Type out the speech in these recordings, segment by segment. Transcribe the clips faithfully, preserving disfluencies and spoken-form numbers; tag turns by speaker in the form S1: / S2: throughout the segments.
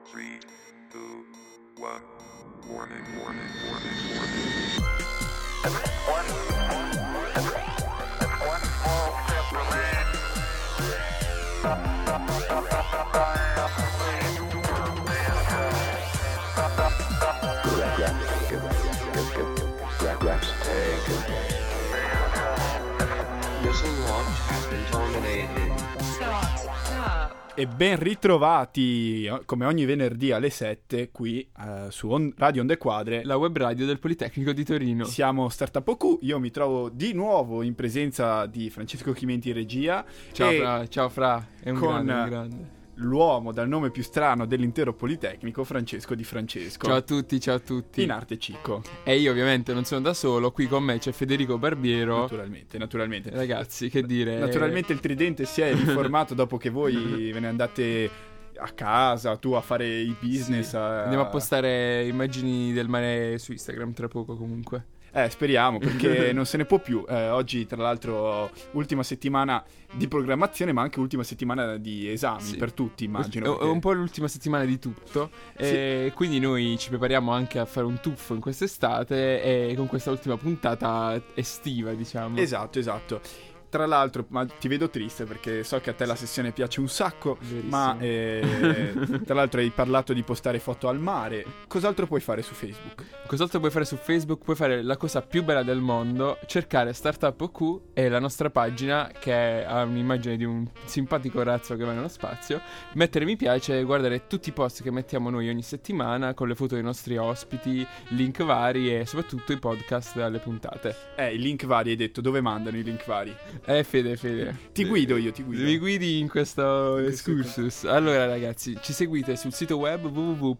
S1: three, two, one. Warning, warning, warning, warning. One, one small step for man.
S2: Missile launch has been terminated.
S3: Stop. Stop.
S4: E ben ritrovati come ogni venerdì alle sette qui eh, su on- Radio Onde Quadre,
S5: la web radio del Politecnico di Torino.
S4: Siamo Startup O Q, io mi trovo di nuovo in presenza di Francesco Chimenti in regia.
S5: Ciao
S4: e
S5: Fra, ciao Fra, è un
S4: con
S5: grande, un grande.
S4: L'uomo dal nome più strano dell'intero Politecnico, Francesco Di Francesco.
S5: Ciao a tutti, ciao a tutti.
S4: In arte Cicco.
S5: E io ovviamente non sono da solo, qui con me c'è Federico Barbiero.
S4: Naturalmente, naturalmente.
S5: Ragazzi, che dire.
S4: Naturalmente il tridente si è riformato dopo che voi ve ne andate a casa, tu a fare i business.
S5: Sì.
S4: A...
S5: Andiamo a postare immagini del mare su Instagram tra poco comunque.
S4: Eh, speriamo, perché non se ne può più. Eh, oggi, tra l'altro, ultima settimana di programmazione, ma anche ultima settimana di esami, sì, per tutti, immagino.
S5: È
S4: perché...
S5: un po' l'ultima settimana di tutto. Sì. E quindi noi ci prepariamo anche a fare un tuffo in quest'estate e con questa ultima puntata estiva, diciamo.
S4: Esatto, esatto. Tra l'altro, ma ti vedo triste perché so che a te la sessione piace un sacco. Verissimo. Ma eh, tra l'altro hai parlato di postare foto al mare. Cos'altro puoi fare su Facebook?
S5: Cos'altro puoi fare su Facebook? Puoi fare la cosa più bella del mondo: cercare Startup O Q e la nostra pagina, che ha un'immagine di un simpatico razzo che va nello spazio, mettere mi piace e guardare tutti i post che mettiamo noi ogni settimana con le foto dei nostri ospiti, link vari e soprattutto i podcast alle puntate.
S4: Eh, i link vari, hai detto, dove mandano i link vari?
S5: Eh, Fede, Fede.
S4: Ti guido io, ti guido.
S5: Mi guidi in questo excursus. Allora, ragazzi, ci seguite sul sito web w w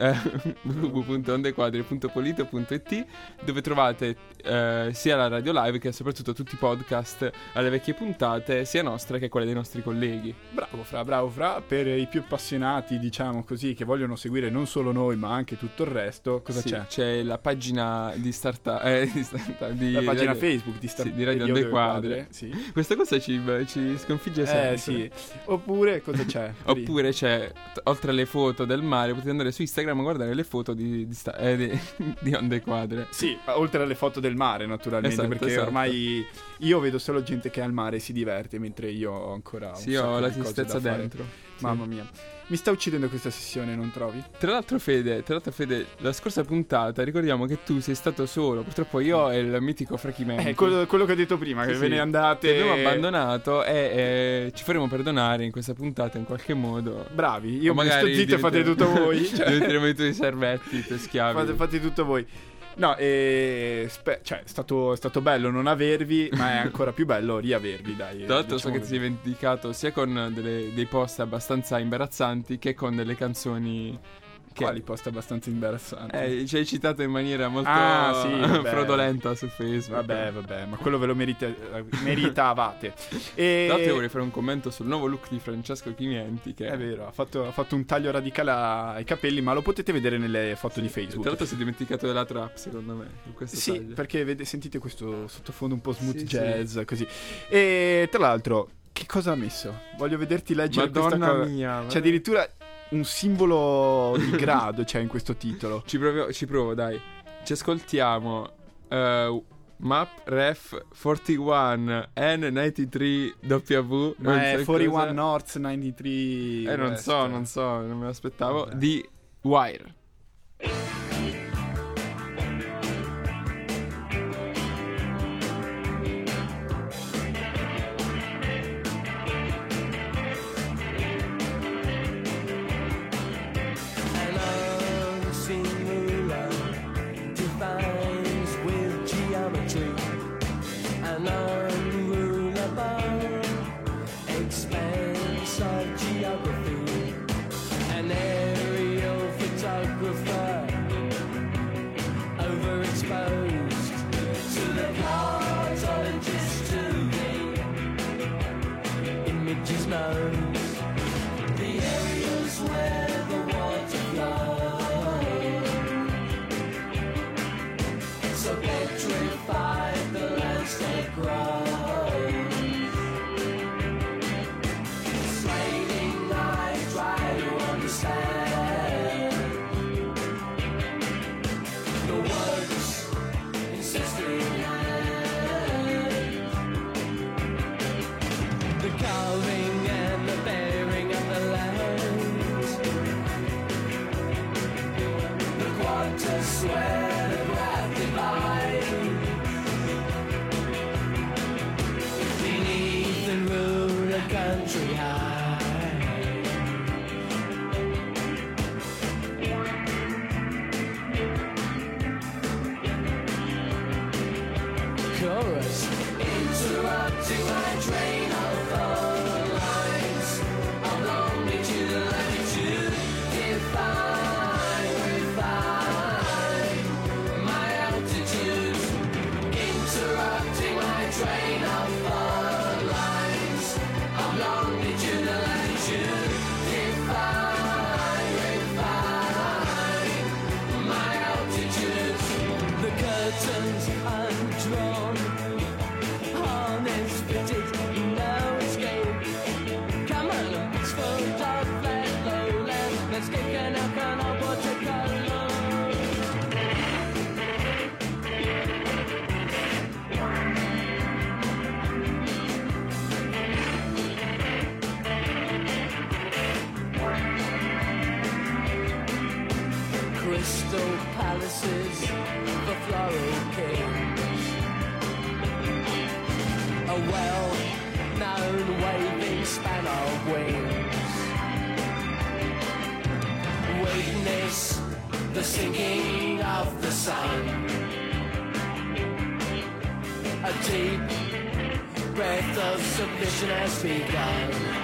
S5: w punto ondequadre punto polito punto i t, dove trovate eh, sia la radio live che soprattutto tutti i podcast alle vecchie puntate, sia nostre che quelle dei nostri colleghi.
S4: Bravo Fra, bravo Fra. Per i più appassionati, diciamo così, che vogliono seguire non solo noi ma anche tutto il resto, cosa
S5: sì,
S4: c'è?
S5: C'è la pagina di startup, eh, di startup di
S4: la pagina
S5: radio,
S4: Facebook di, star-
S5: sì, di Radio Onde Quadre. Sì. Questa cosa ci, ci sconfigge sempre.
S4: Eh sì. Oppure cosa c'è?
S5: Oppure c'è, t- oltre alle foto del mare, potete andare su Instagram a guardare le foto di, di, sta- eh, di, di Onde Quadre.
S4: Sì, oltre alle foto del mare naturalmente,
S5: esatto,
S4: perché
S5: esatto.
S4: ormai io vedo solo gente che al mare si diverte, mentre io ho ancora un
S5: sì,
S4: sacco
S5: ho la
S4: di cose
S5: tristezza
S4: da fare.
S5: dentro.
S4: Mamma
S5: sì.
S4: mia. Mi sta uccidendo questa sessione, non trovi?
S5: Tra l'altro Fede, tra l'altro Fede, la scorsa puntata ricordiamo che tu sei stato solo. Purtroppo io e il mitico Frachimenti.
S4: Eh, quello, quello che ho detto prima,
S5: sì,
S4: che
S5: sì.
S4: ve ne andate.
S5: Ti abbiamo abbandonato e eh, ci faremo perdonare in questa puntata in qualche modo.
S4: Bravi, io
S5: o
S4: me sto zitto e fate tutto voi.
S5: Cioè... diventeremo i tuoi servetti, i tuoi schiavi.
S4: Fate, fate tutto voi. No, e spe- cioè è stato, è stato bello non avervi, ma è ancora più bello riavervi, dai.
S5: Tra l'altro
S4: diciamo
S5: so che ti sei vendicato sia con delle, dei post abbastanza imbarazzanti che con delle canzoni. Che...
S4: Quali post abbastanza imbarazzanti?
S5: Eh, ci hai citato in maniera molto
S4: ah, sì, vabbè.
S5: fraudolenta su Facebook.
S4: Vabbè, vabbè, ma quello ve lo merita- meritavate. E...
S5: Tra l'altro vorrei fare un commento sul nuovo look di Francesco Chimienti, che
S4: è vero, ha fatto, ha fatto un taglio radicale ai capelli, ma lo potete vedere nelle foto sì, di Facebook.
S5: Tra l'altro si è dimenticato della trap, secondo me, in questo
S4: sì,
S5: taglio.
S4: perché vede, sentite questo sottofondo un po' smooth
S5: sì,
S4: jazz,
S5: sì.
S4: così. E tra l'altro, che cosa ha messo? Voglio vederti leggere
S5: Madonna
S4: questa cosa.
S5: mia,
S4: C'è addirittura un simbolo di grado c'è in questo titolo.
S5: Ci provo, ci provo, dai. Ci ascoltiamo uh, Map Ref quarantuno N novantatré W.
S4: Ma è quarantuno
S5: cosa.
S4: North novantatré
S5: Eh non
S4: West.
S5: so, non so, non me lo aspettavo.
S4: Vabbè.
S5: Di Wire.
S6: An aerial photography Crystal palaces for floral kings, a well-known waving span of wings. Witness the sinking of the sun. A deep breath of submission has begun.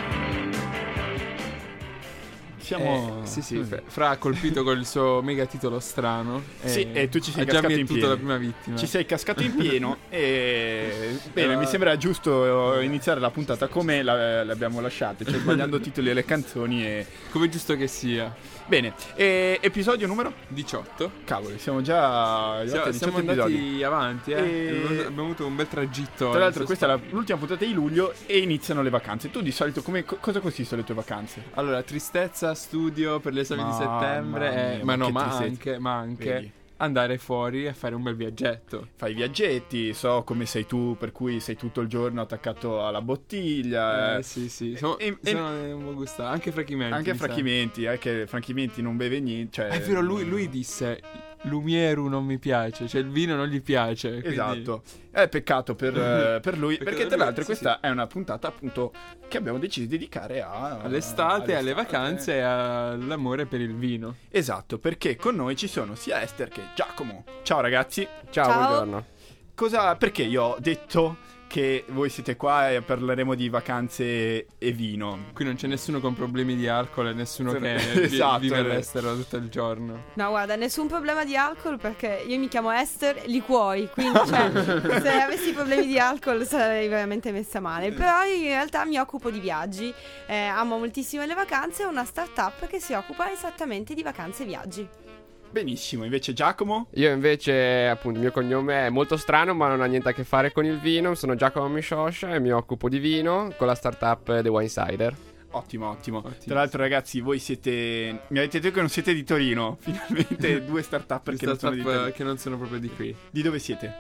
S4: Siamo...
S5: Eh, sì, sì, Fra ha colpito col suo mega titolo strano.
S4: Sì, e tu ci sei
S5: ha già
S4: cascato in
S5: mietuto
S4: pieno.
S5: la prima vittima.
S4: Ci sei cascato in pieno e... Bene,
S5: Uh,
S4: mi sembra giusto iniziare la puntata come la- l'abbiamo lasciata, cioè sbagliando titoli alle canzoni e...
S5: Come giusto che sia.
S4: Bene, e... episodio numero?
S5: diciotto.
S4: Cavoli, siamo già arrivati a
S5: Siamo,
S4: diciotto
S5: siamo andati
S4: episodi.
S5: avanti, eh.
S4: E-
S5: Abbiamo- Abbiamo avuto un bel tragitto.
S4: Tra l'altro
S5: in
S4: questa è la-
S5: sostanza.
S4: l'ultima puntata di luglio e iniziano le vacanze. Tu di solito come, co- cosa consistono le tue vacanze?
S5: Allora, tristezza, studio per l'esame di
S4: Mamma
S5: settembre.
S4: mia,
S5: eh,
S4: ma
S5: ma no,
S4: che
S5: ma
S4: tristezza.
S5: anche, ma anche
S4: Vedi.
S5: andare fuori a fare un bel viaggetto.
S4: Fai viaggetti, so come sei tu, per cui sei tutto il giorno attaccato alla bottiglia.
S5: Eh,
S4: eh.
S5: sì, sì. Sono,
S4: e- e-
S5: sono un po' gustato. Anche Franchimenti.
S4: Anche a
S5: mi sa.
S4: Franchimenti, eh, che Franchimenti non beve niente. Cioè,
S5: È vero, lui, lui disse Lumieru non mi piace, cioè il vino non gli piace. quindi-
S4: Esatto, è peccato per, eh, per lui,
S5: Peccato
S4: perché
S5: per
S4: tra
S5: lui,
S4: l'altro
S5: sì,
S4: questa è una puntata appunto che abbiamo deciso di dedicare a,
S5: All'estate, alle
S4: all'estate.
S5: vacanze e all'amore per il vino.
S4: Esatto, perché con noi ci sono sia Esther che Giacomo. Ciao ragazzi.
S7: Ciao,
S8: Ciao.
S7: buongiorno.
S4: Cosa, perché io ho detto che voi siete qua e parleremo di vacanze e vino?
S5: Qui non c'è nessuno con problemi di alcol e nessuno che vi-
S4: Esatto,
S5: vive
S4: eh.
S5: all'estero tutto il giorno.
S8: No, guarda, nessun problema di alcol perché io mi chiamo Esther Liquori, quindi cioè, se avessi problemi di alcol sarei veramente messa male. Però io in realtà mi occupo di viaggi, eh, amo moltissimo le vacanze, ho una startup che si occupa esattamente di vacanze e viaggi.
S4: Benissimo, invece Giacomo?
S7: Io invece, appunto, il mio cognome è molto strano, ma non ha niente a che fare con il vino. Sono Giacomo Miscioscia e mi occupo di vino con la startup The Winesider.
S4: Ottimo, ottimo.
S5: Ottimo.
S4: Tra l'altro ragazzi, voi siete... Mi avete detto che non siete di Torino. Finalmente due startup
S5: Di
S4: che non sono di
S5: startup
S4: Torino.
S5: che non sono proprio di qui.
S4: Di dove siete?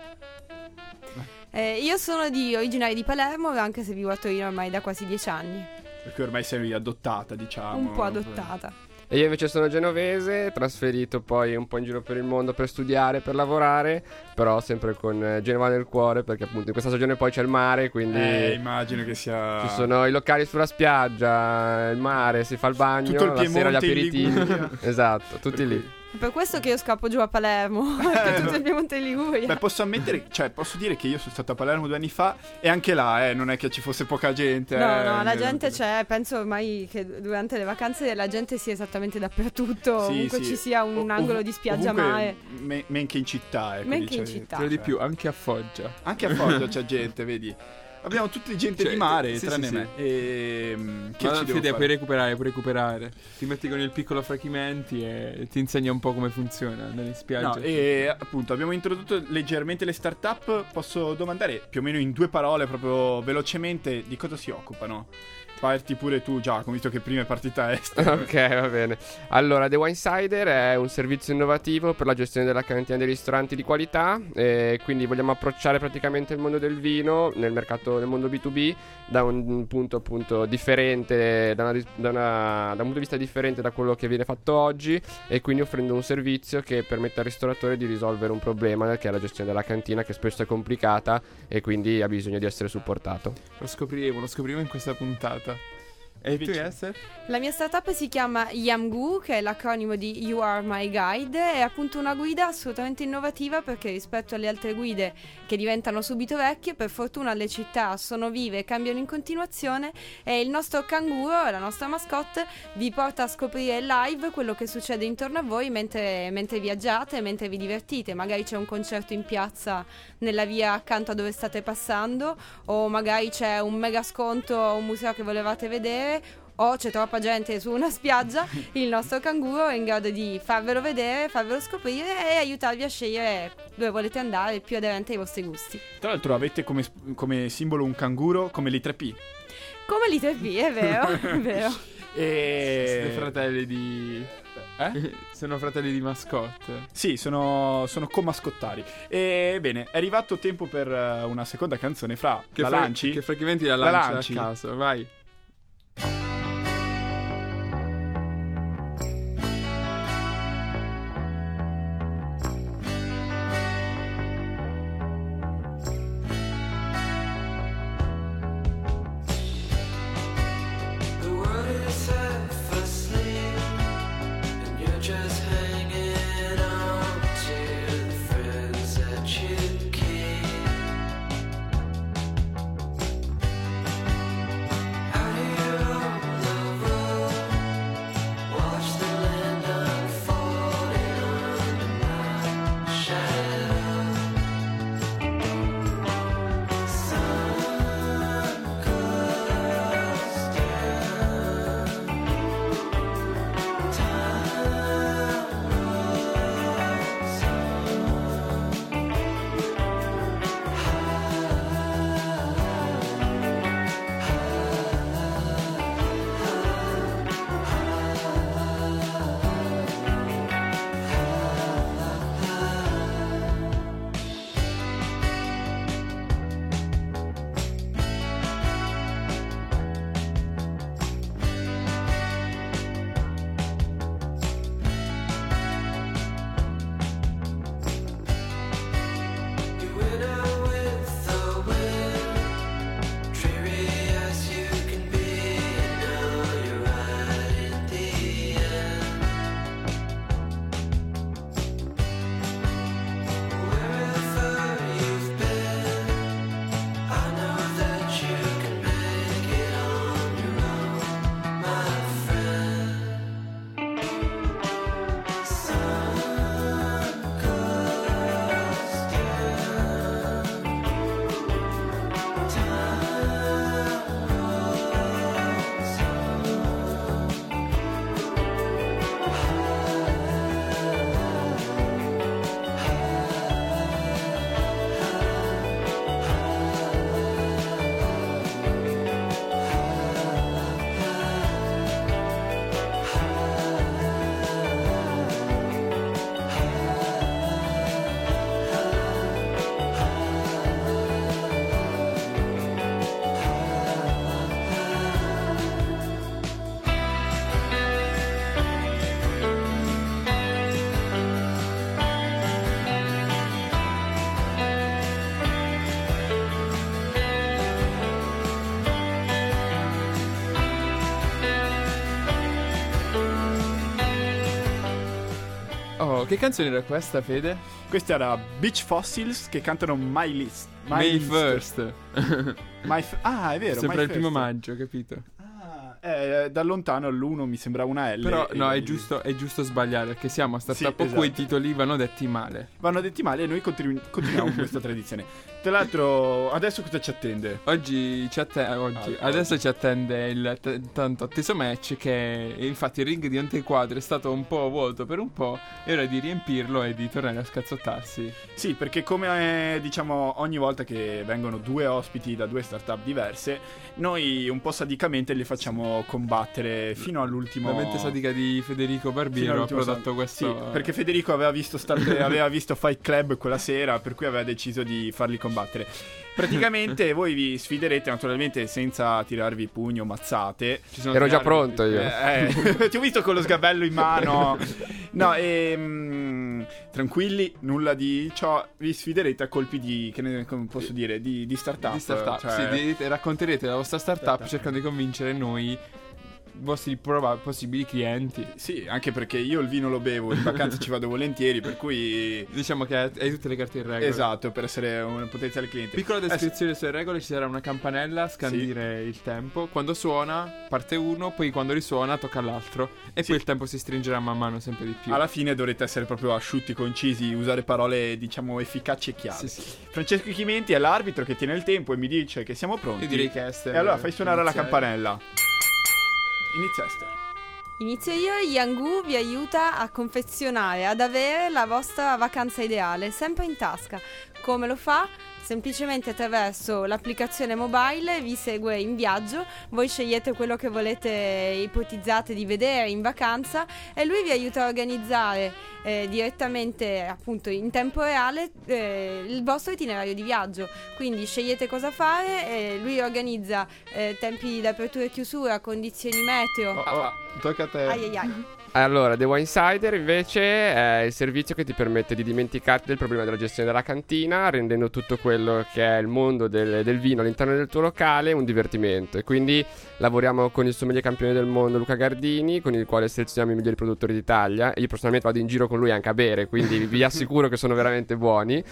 S8: Eh, io sono di originaria di Palermo, anche se vivo a Torino ormai da quasi dieci anni,
S4: Perché ormai sei adottata, diciamo.
S8: un po' adottata.
S7: E io invece sono genovese, trasferito poi un po' in giro per il mondo per studiare, per lavorare, però sempre con eh, Genova nel cuore, perché appunto in questa stagione poi c'è il mare, quindi
S4: Eh, immagino che sia...
S7: ci sono i locali sulla spiaggia, il mare, si fa il bagno,
S4: Tutto il
S7: la sera gli
S4: Piemonte in
S7: aperitivi.
S4: Liguria.
S7: Esatto, tutti lì.
S8: È per questo che io scappo giù a Palermo, perché tutto il Piemonte in Liguria.
S4: Beh, posso ammettere, cioè posso dire che io sono stato a Palermo due anni fa e anche là, eh, non è che ci fosse poca gente.
S8: No,
S4: eh,
S8: no, la
S4: eh,
S8: gente c'è, penso ormai che durante le vacanze la gente sia esattamente dappertutto,
S4: Sì,
S8: ovunque
S4: sì.
S8: ci sia un
S4: O-
S8: angolo
S4: ov-
S8: di spiaggia
S4: ovunque,
S8: mare.
S4: me- men che in città, ecco,
S8: Men che in
S4: dice-
S8: città.
S5: Tra di
S4: cioè,
S5: più, anche a Foggia.
S4: Anche a Foggia c'è gente, vedi. Abbiamo tutti gente
S5: Cioè,
S4: di mare,
S5: sì,
S4: tranne
S5: sì,
S4: me. E, mm, che
S5: Ma
S4: ci devo
S5: Fede,
S4: fare?
S5: puoi recuperare, puoi recuperare. Ti metti con il piccolo Franchimenti e ti insegna un po' come funziona andare in spiaggia.
S4: No, e appunto abbiamo introdotto leggermente le startup. Posso domandare più o meno in due parole, proprio velocemente, di cosa si occupano? Parti pure tu, Giacomo, visto che prima è partita Esther.
S7: Ok, va bene. Allora, The Winesider è un servizio innovativo per la gestione della cantina dei ristoranti di qualità, e quindi vogliamo approcciare praticamente il mondo del vino nel mercato, nel mondo B due B, da un punto appunto differente, da, una, da, una, da un punto di vista differente da quello che viene fatto oggi, e quindi offrendo un servizio che permette al ristoratore di risolvere un problema che è la gestione della cantina, che spesso è complicata e quindi ha bisogno di essere supportato.
S5: Lo scopriremo, lo scopriremo in questa puntata. E tu,
S4: Invece-
S5: Esther?
S8: La mia startup si chiama Yamgu, che è l'acronimo di You Are My Guide. È appunto una guida assolutamente innovativa, perché rispetto alle altre guide che diventano subito vecchie, per fortuna le città sono vive e cambiano in continuazione, e il nostro canguro, la nostra mascotte, vi porta a scoprire live quello che succede intorno a voi mentre, mentre viaggiate, mentre vi divertite. Magari c'è un concerto in piazza nella via accanto a dove state passando, o magari c'è un mega sconto a un museo che volevate vedere, o c'è troppa gente su una spiaggia. Il nostro canguro è in grado di farvelo vedere, farvelo scoprire e aiutarvi a scegliere dove volete andare, il più aderente ai vostri gusti.
S4: Tra l'altro avete come, come simbolo un canguro come l'I tre P.
S8: Come l'I tre P, è vero, è vero.
S5: Siete
S4: E...
S5: fratelli di...
S4: Eh?
S5: Sono fratelli di mascotte.
S4: Sì, sono, sono comascottari. E bene, è arrivato tempo per eh, una seconda canzone. Fra,
S5: Che
S4: la
S5: fra-
S4: lanci?
S5: Che francamente la
S4: La
S5: lanci,
S4: lanci?
S5: a caso, vai.
S6: The world is half asleep, and you're just hanging on to the friends that you keep. Out here on the road, watch the land unfolding under my shadow. Sun goes down, time rolls You went out with the wind, dreary as you can be, and now you're right in the end. Wherever you've been, I know that you can make it on your own, my friend. Sun goes down, time rolls
S5: Oh, che canzone era questa, Fede?
S4: Questa era Beach Fossils che cantano My List. My
S5: May
S4: List.
S5: First.
S4: My f- ah, è vero.
S5: Sembra
S4: My
S5: il primo
S4: First.
S5: maggio, capito?
S4: Ah, eh, da lontano l'uno mi sembra una L.
S5: Però
S4: e-
S5: no, è giusto, è giusto sbagliare, perché siamo a Startup
S4: Sì,
S5: o cui i
S4: esatto.
S5: titoli vanno detti male.
S4: Vanno detti male e noi continu- continuiamo con questa tradizione. Tra l'altro, adesso cosa ci attende?
S5: Oggi ci attende, oggi,
S4: Ah,
S5: adesso ci attende il t- tanto atteso match, che infatti il ring di Antequadro è stato un po' vuoto per un po', è ora di riempirlo e di tornare a scazzottarsi.
S4: Sì, perché come eh, diciamo ogni volta che vengono due ospiti da due startup diverse, noi un po' sadicamente li facciamo combattere fino all'ultimo.
S5: La mente sadica di Federico
S4: fino
S5: Barbiero ha
S4: all'ultimo
S5: prodotto
S4: sa-
S5: questo.
S4: Sì, perché Federico aveva visto, Star- aveva visto Fight Club quella sera, per cui aveva deciso di farli combattere. Praticamente voi vi sfiderete naturalmente senza tirarvi pugno, mazzate.
S5: Ci sono
S7: Ero
S5: tre
S7: già
S5: arbitri.
S7: pronto io.
S4: Eh, eh, ti ho visto con lo sgabello in mano. No, e tranquilli, nulla di ciò. Vi sfiderete a colpi di, che ne come posso dire, di, di startup.
S5: Di startup,
S4: cioè-
S5: sì, di- racconterete la vostra startup
S4: Startup.
S5: cercando di convincere noi vostri proba- possibili clienti.
S4: Sì, anche perché io il vino lo bevo, in vacanza ci vado volentieri, per cui...
S5: Diciamo che hai tutte le carte in regola.
S4: Esatto, per essere un potenziale cliente.
S5: Piccola
S4: Eh,
S5: descrizione sulle regole: ci sarà una campanella a scandire il tempo. Quando suona parte uno, poi quando risuona tocca all'altro. E
S4: Sì.
S5: poi il tempo si stringerà man mano sempre di più.
S4: Alla fine dovrete essere proprio asciutti, concisi, usare parole, diciamo, efficaci e chiare.
S5: Sì, sì.
S4: Francesco Chimenti è l'arbitro che tiene il tempo e mi dice che siamo pronti.
S5: Io direi che Esther
S4: E allora fai suonare la
S5: iniziare.
S4: campanella. Inizia Esther.
S8: Inizio io e Yangu vi aiuta a confezionare, ad avere la vostra vacanza ideale, sempre in tasca. Come lo fa? Semplicemente attraverso l'applicazione mobile, vi segue in viaggio, voi scegliete quello che volete, ipotizzate di vedere in vacanza e lui vi aiuta a organizzare eh, direttamente, appunto in tempo reale, eh, il vostro itinerario di viaggio. Quindi scegliete cosa fare e lui organizza eh, tempi di apertura e chiusura, condizioni meteo.
S5: Oh, oh, tocca a te.
S8: Ai ai ai.
S7: Allora, The Wine Insider invece è il servizio che ti permette di dimenticarti del problema della gestione della cantina, rendendo tutto quello che è il mondo del, del vino all'interno del tuo locale un divertimento. E quindi lavoriamo con il sommelier campione del mondo Luca Gardini, con il quale selezioniamo i migliori produttori d'Italia. Io personalmente vado in giro con lui anche a bere, quindi vi assicuro che sono veramente buoni.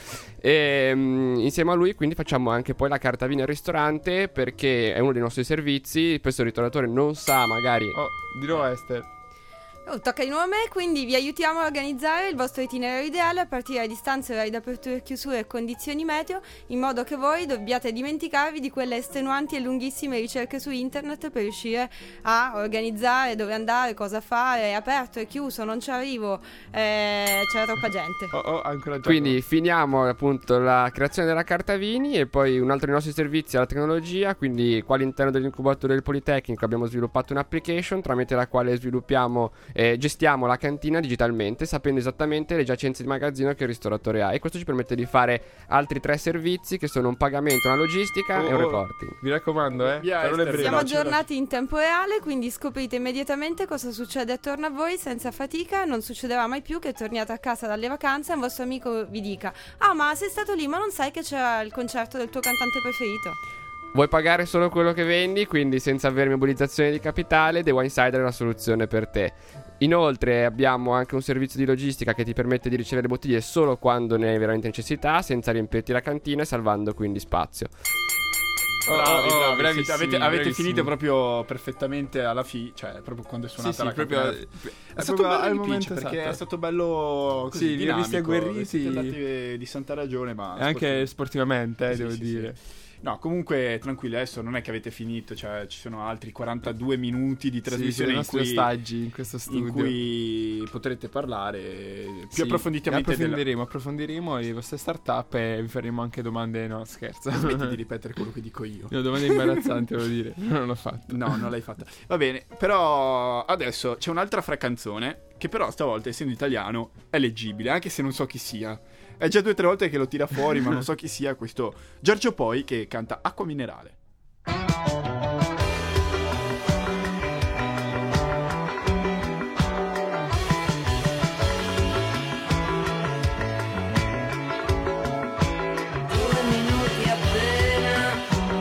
S7: E um, insieme a lui quindi facciamo anche poi la carta vino al ristorante, perché è uno dei nostri servizi. Spesso il ristoratore non sa magari...
S5: Oh, dirò a Esther.
S8: Oh, tocca di nuovo a me, quindi vi aiutiamo a organizzare il vostro itinerario ideale a partire da distanze, orari d'apertura e chiusura e condizioni meteo, in modo che voi dobbiate dimenticarvi di quelle estenuanti e lunghissime ricerche su internet per riuscire a organizzare dove andare, cosa fare, aperto e chiuso, non ci arrivo, eh, c'era troppa gente.
S5: Oh, oh, ancora gioco.
S7: Quindi finiamo appunto la creazione della carta vini e poi un altro dei nostri servizi è la tecnologia, quindi qua all'interno dell'incubatore del Politecnico abbiamo sviluppato un'application tramite la quale sviluppiamo e gestiamo la cantina digitalmente, sapendo esattamente le giacenze di magazzino che il ristoratore ha, e questo ci permette di fare altri tre servizi che sono un pagamento, una logistica
S5: Oh,
S7: e un
S5: oh,
S7: reporting.
S5: Vi raccomando, eh.
S4: Via,
S5: parole
S4: Esther.
S5: brevi.
S8: Siamo
S4: veloce,
S8: aggiornati in tempo reale, quindi scoprite immediatamente cosa succede attorno a voi senza fatica. Non succederà mai più che torniate a casa dalle vacanze e un vostro amico vi dica: ah, ma sei stato lì, ma non sai che c'era il concerto del tuo cantante preferito?
S7: Vuoi pagare solo quello che vendi, quindi senza avere mobilizzazione di capitale? The Wine Insider è la soluzione per te. Inoltre abbiamo anche un servizio di logistica che ti permette di ricevere bottiglie solo quando ne hai veramente necessità, senza riempirti la cantina e salvando quindi spazio.
S5: Oh,
S4: Bravi,
S5: oh, oh,
S4: bravi,
S5: bravissimi,
S4: siete- avete, avete
S5: bravissimi.
S4: finito proprio perfettamente alla fine, cioè proprio quando è
S5: Sì,
S4: suonata
S5: sì,
S4: la
S5: proprio
S4: campanella.
S5: è
S4: È stato bello
S5: al
S4: il
S5: momento
S4: pitch, perché
S5: esatto.
S4: è stato bello così,
S5: Sì, li ho visti
S4: dinamico,
S5: agguerriti.
S4: siete andati di santa ragione, ma
S5: E anche sportivamente, eh,
S4: Sì,
S5: devo
S4: sì,
S5: dire.
S4: sì. No, comunque tranquilli, adesso non è che avete finito, cioè ci sono altri quarantadue minuti di
S5: Sì,
S4: trasmissione
S5: sì, i
S4: in,
S5: nostri
S4: cui,
S5: ostaggi in questo studio.
S4: in cui potrete parlare più
S5: Sì,
S4: approfonditamente della...
S5: approfondiremo, approfondiremo le vostre startup e vi faremo anche domande. No, scherzo.
S4: Smetti di ripetere quello che dico io.
S5: No, domande imbarazzanti, devo dire. Non l'ho fatto.
S4: No, non l'hai fatta. Va bene, però adesso c'è un'altra fra canzone che però stavolta, essendo italiano, è leggibile, anche se non so chi sia. È già due o tre volte che lo tira fuori, ma non so chi sia questo Giorgio Poi che canta Acqua Minerale.
S6: Due minuti appena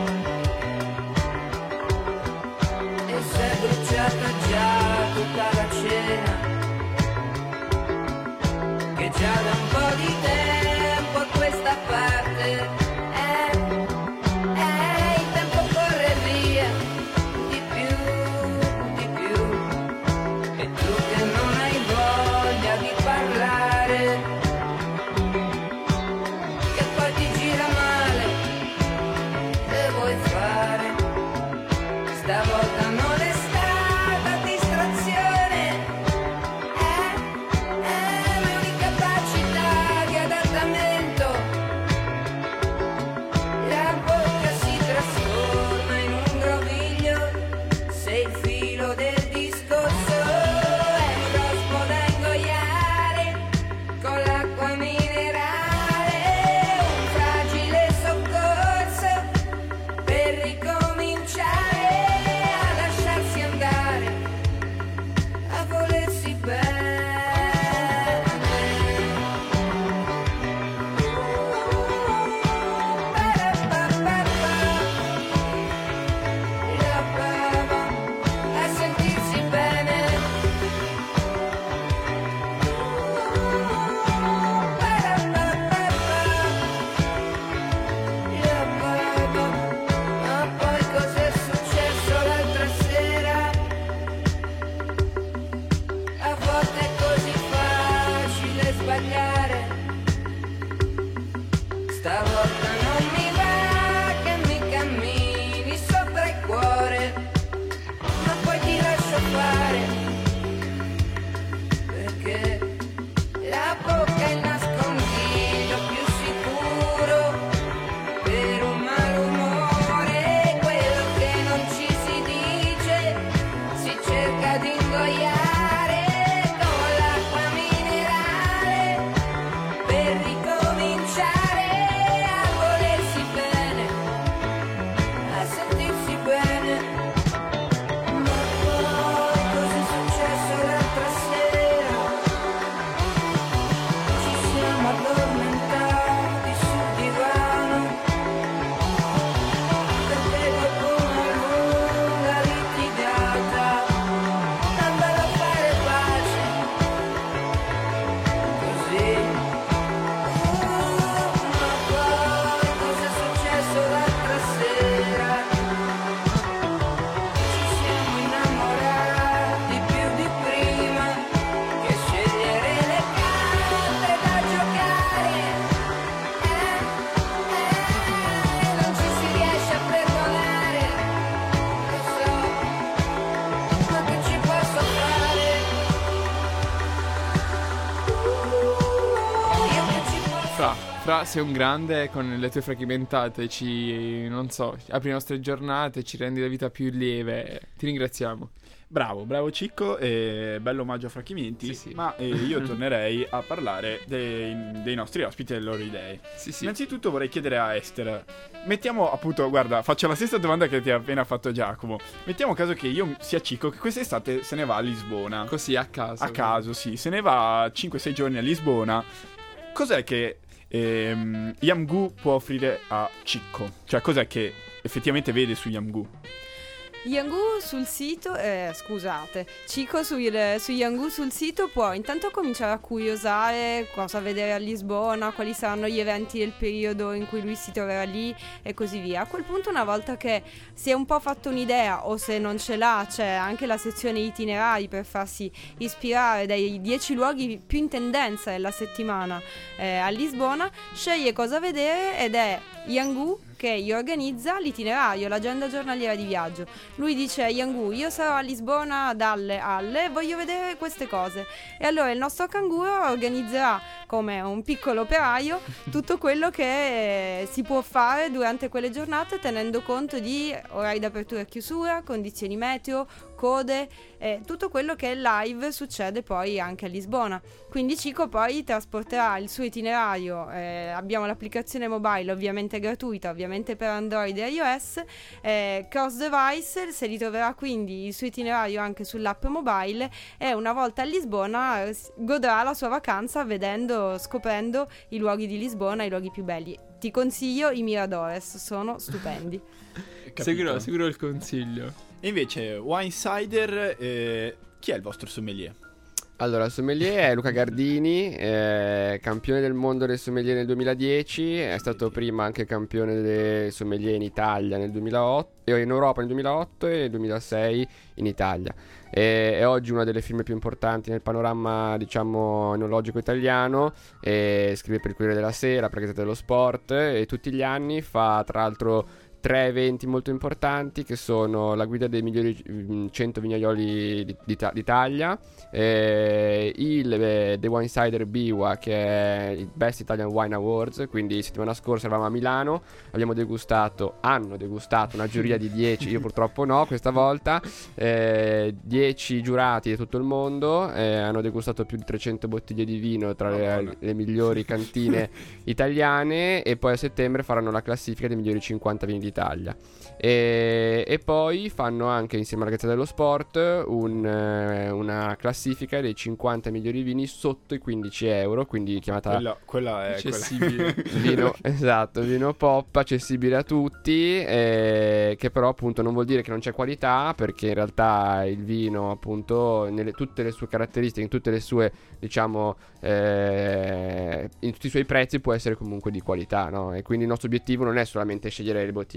S6: e si è bruciata già tutta la cena, che già da un po' di tempo a questa parte è, è il tempo corre via di più, di più, e tu che non hai voglia di parlare, che poi ti gira male, che vuoi fare? Stavolta non è stata distrazione, è, è un'incapacità indagare. Stavolta non mi va che mi cammini sopra il cuore, ma poi ti lascio fare, perché la bocca è il nascondiglio più sicuro per un malumore. Quello che non ci si dice si cerca di ingoiare con l'acqua minerale per ricominciare a volersi bene, a sentirsi bene. Ma poi cos'è successo l'altra sera? Ci siamo addormentati sul divano perché qualcuno a lunga litigata andava a fare pace così. Uh, ma poi cos'è successo l'altra sera? Ci siamo innamorati più di prima che scegliere le carte da giocare. Eh, eh, non ci si riesce a perdonare, lo so, ma che ci posso fare? Io che ci posso
S5: Fra, Fra, sei un grande, con le tue fragmentate ci, non so, apri le nostre giornate, ci rendi la vita più lieve. Ti ringraziamo.
S4: Bravo, bravo Cicco, e bello omaggio a Frachimenti.
S5: Sì, sì.
S4: Ma eh, io tornerei a parlare dei, dei nostri ospiti e delle loro idee.
S5: Sì, sì.
S4: Innanzitutto vorrei chiedere a Esther, mettiamo appunto, guarda, faccio la stessa domanda che ti ha appena fatto Giacomo. Mettiamo caso che io sia Cicco, che quest'estate se ne va a Lisbona.
S5: Così, a caso.
S4: A caso, sì, se ne va cinque sei giorni a Lisbona. Cos'è che ehm, Yamgu può offrire a Cicco? Cioè, cos'è che effettivamente vede su Yamgu?
S8: Yangu sul sito, eh, scusate, Cico sul, su Yangu sul sito può intanto cominciare a curiosare cosa vedere a Lisbona, quali saranno gli eventi del periodo in cui lui si troverà lì e così via. A quel punto, una volta che si è un po' fatto un'idea, o se non ce l'ha, c'è anche la sezione itinerari per farsi ispirare dai dieci luoghi più in tendenza della settimana eh, a Lisbona, sceglie cosa vedere ed è Yangu che gli organizza l'itinerario, l'agenda giornaliera di viaggio. Lui dice: Yangu, io sarò a Lisbona dalle alle e voglio vedere queste cose. E allora il nostro canguro organizzerà, come un piccolo operaio, tutto quello che eh, si può fare durante quelle giornate, tenendo conto di orari d'apertura e chiusura, condizioni meteo, code, eh, tutto quello che live succede poi anche a Lisbona. Quindi Cico poi trasporterà il suo itinerario, eh, abbiamo l'applicazione mobile ovviamente gratuita, ovviamente per Android e iOS, eh, cross device, se li troverà quindi il suo itinerario anche sull'app mobile, e una volta a Lisbona eh, godrà la sua vacanza vedendo, scoprendo i luoghi di Lisbona, i luoghi più belli. Ti consiglio i Miradores, sono stupendi.
S5: Seguirò, seguirò il consiglio.
S4: E invece, Winesider, eh, chi è il vostro sommelier?
S7: Allora, il sommelier è Luca Gardini, eh, campione del mondo del sommelier nel duemiladieci, è stato prima anche campione del sommelier in Italia nel duemilaotto, in Europa nel duemilaotto e nel duemilasei in Italia. E, è oggi una delle firme più importanti nel panorama, diciamo, enologico italiano, e scrive per il Corriere della Sera, per la Gazzetta dello Sport, e tutti gli anni fa, tra l'altro, tre eventi molto importanti, che sono la guida dei migliori mh, cento vignaioli d'Ita- d'Italia, eh, il eh, The Winesider Biwa, che è il Best Italian Wine Awards. Quindi settimana scorsa eravamo a Milano, abbiamo degustato, hanno degustato una giuria di dieci, io purtroppo no questa volta, eh, dieci giurati di tutto il mondo, eh, hanno degustato più di trecento bottiglie di vino tra le, le migliori cantine italiane, e poi a settembre faranno la classifica dei migliori cinquanta vini d'Italia. E, e poi fanno anche, insieme alla Gazzetta dello Sport, un, eh, una classifica dei cinquanta migliori vini sotto i quindici euro, quindi chiamata
S4: Quella, quella è
S5: accessibile.
S7: vino, esatto, vino pop, accessibile a tutti, eh, che però appunto non vuol dire che non c'è qualità, perché in realtà il vino, appunto, nelle tutte le sue caratteristiche, in tutte le sue, diciamo, eh, in tutti i suoi prezzi, può essere comunque di qualità, no? E quindi il nostro obiettivo non è solamente scegliere le bottiglie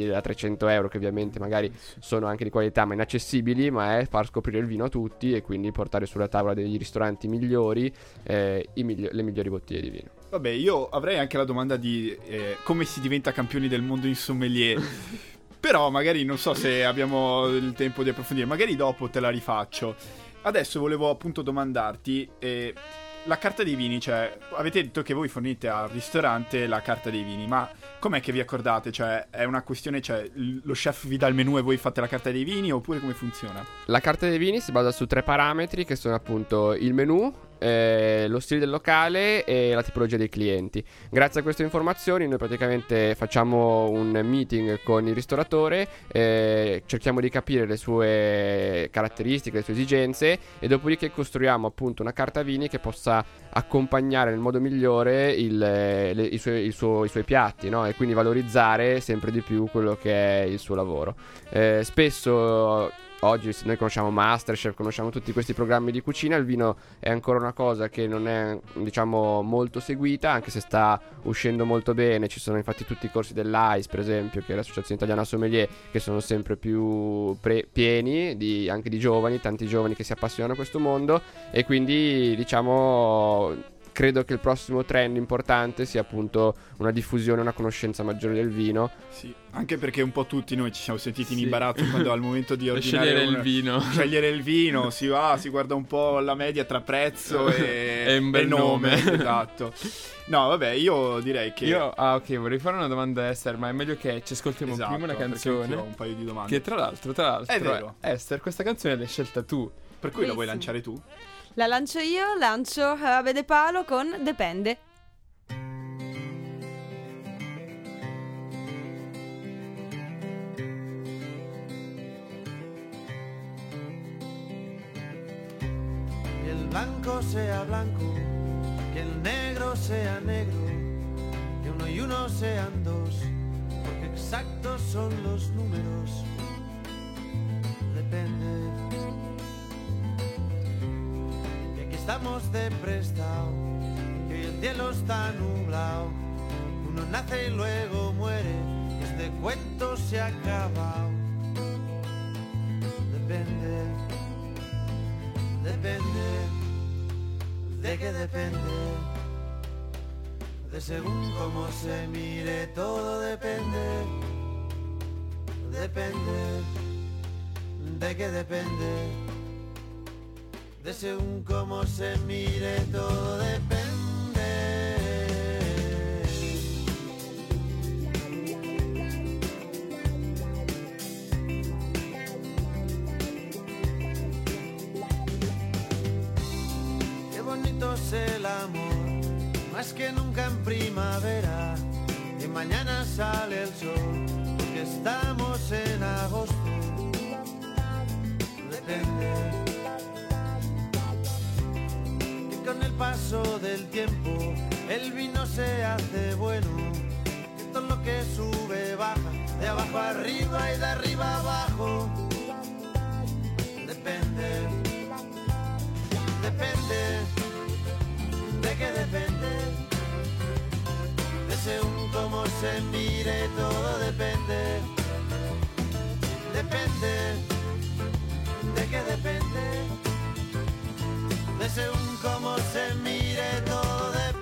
S7: venti a trecento euro, che ovviamente magari sono anche di qualità ma inaccessibili, ma è far scoprire il vino a tutti e quindi portare sulla tavola degli ristoranti migliori eh, i migli- le migliori bottiglie di vino.
S4: Vabbè, io avrei anche la domanda di eh, come si diventa campioni del mondo in sommelier. Però magari non so se abbiamo il tempo di approfondire, magari dopo te la rifaccio. Adesso volevo appunto domandarti eh, la carta dei vini, cioè avete detto che voi fornite al ristorante la carta dei vini, ma com'è che vi accordate? Cioè è una questione, cioè lo chef vi dà il menù e voi fate la carta dei vini, oppure come funziona?
S7: La carta dei vini si basa su tre parametri che sono appunto il menù, eh, lo stile del locale e la tipologia dei clienti. Grazie a queste informazioni noi praticamente facciamo un meeting con il ristoratore, eh, cerchiamo di capire le sue caratteristiche, le sue esigenze e dopodiché costruiamo appunto una carta vini che possa accompagnare nel modo migliore il, le, i, suoi, il suo, i suoi piatti, no? E quindi valorizzare sempre di più quello che è il suo lavoro. Eh, spesso oggi noi conosciamo MasterChef, conosciamo tutti questi programmi di cucina, il vino è ancora una cosa che non è, diciamo, molto seguita, anche se sta uscendo molto bene. Ci sono infatti tutti i corsi dell'A I S, per esempio, che è l'Associazione Italiana Sommelier, che sono sempre più pre- pieni di, anche di giovani, tanti giovani che si appassionano a questo mondo, e quindi diciamo credo che il prossimo trend importante sia appunto una diffusione, una conoscenza maggiore del vino.
S4: Sì, anche perché un po' tutti noi ci siamo sentiti in
S5: Sì.
S4: imbarazzo quando al momento di ordinare
S5: scegliere
S4: un-
S5: il vino.
S4: scegliere il vino, si va, si guarda un po' la media tra prezzo e,
S5: E un bel
S4: e nome.
S5: nome.
S4: Esatto. No, vabbè, io direi che
S5: Io, ah ok, vorrei fare una domanda a Esther, ma è meglio che ci ascoltiamo
S4: esatto,
S5: prima una
S4: perché
S5: canzone.
S4: anch'io ho un paio di domande.
S5: Che tra l'altro, tra l'altro,
S4: È vero.
S5: eh, Esther, questa canzone l'hai scelta tu.
S4: Per cui la vuoi
S8: Bellissimo.
S4: lanciare tu?
S8: La lancio io, lancio Jarabe de Palo con Depende.
S9: Que el blanco sea blanco, que el negro sea negro, que uno y uno sean dos, porque exactos son los números. Depende. Que aquí estamos de prestado, que hoy el cielo está nublado, uno nace y luego muere, y este cuento se ha acabado. Depende. Depende, de qué depende, de según cómo se mire, todo depende, depende, de qué depende, de según cómo se mire, todo depende. Es el amor, más que nunca en primavera, y mañana sale el sol, porque estamos en agosto. Depende, que con el paso del tiempo el vino se hace bueno, que todo lo que sube baja, de abajo arriba y de arriba abajo. Depende, depende. ¿De qué depende? De según cómo se mire, todo depende. Depende. ¿De qué depende? De según cómo se mire, todo depende.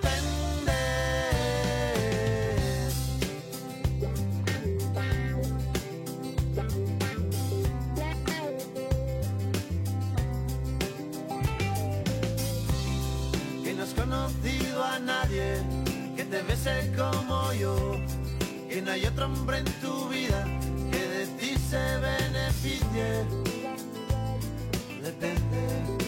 S9: Conocido a nadie que te bese como yo, que no hay otro hombre en tu vida que de ti se beneficie. Depende.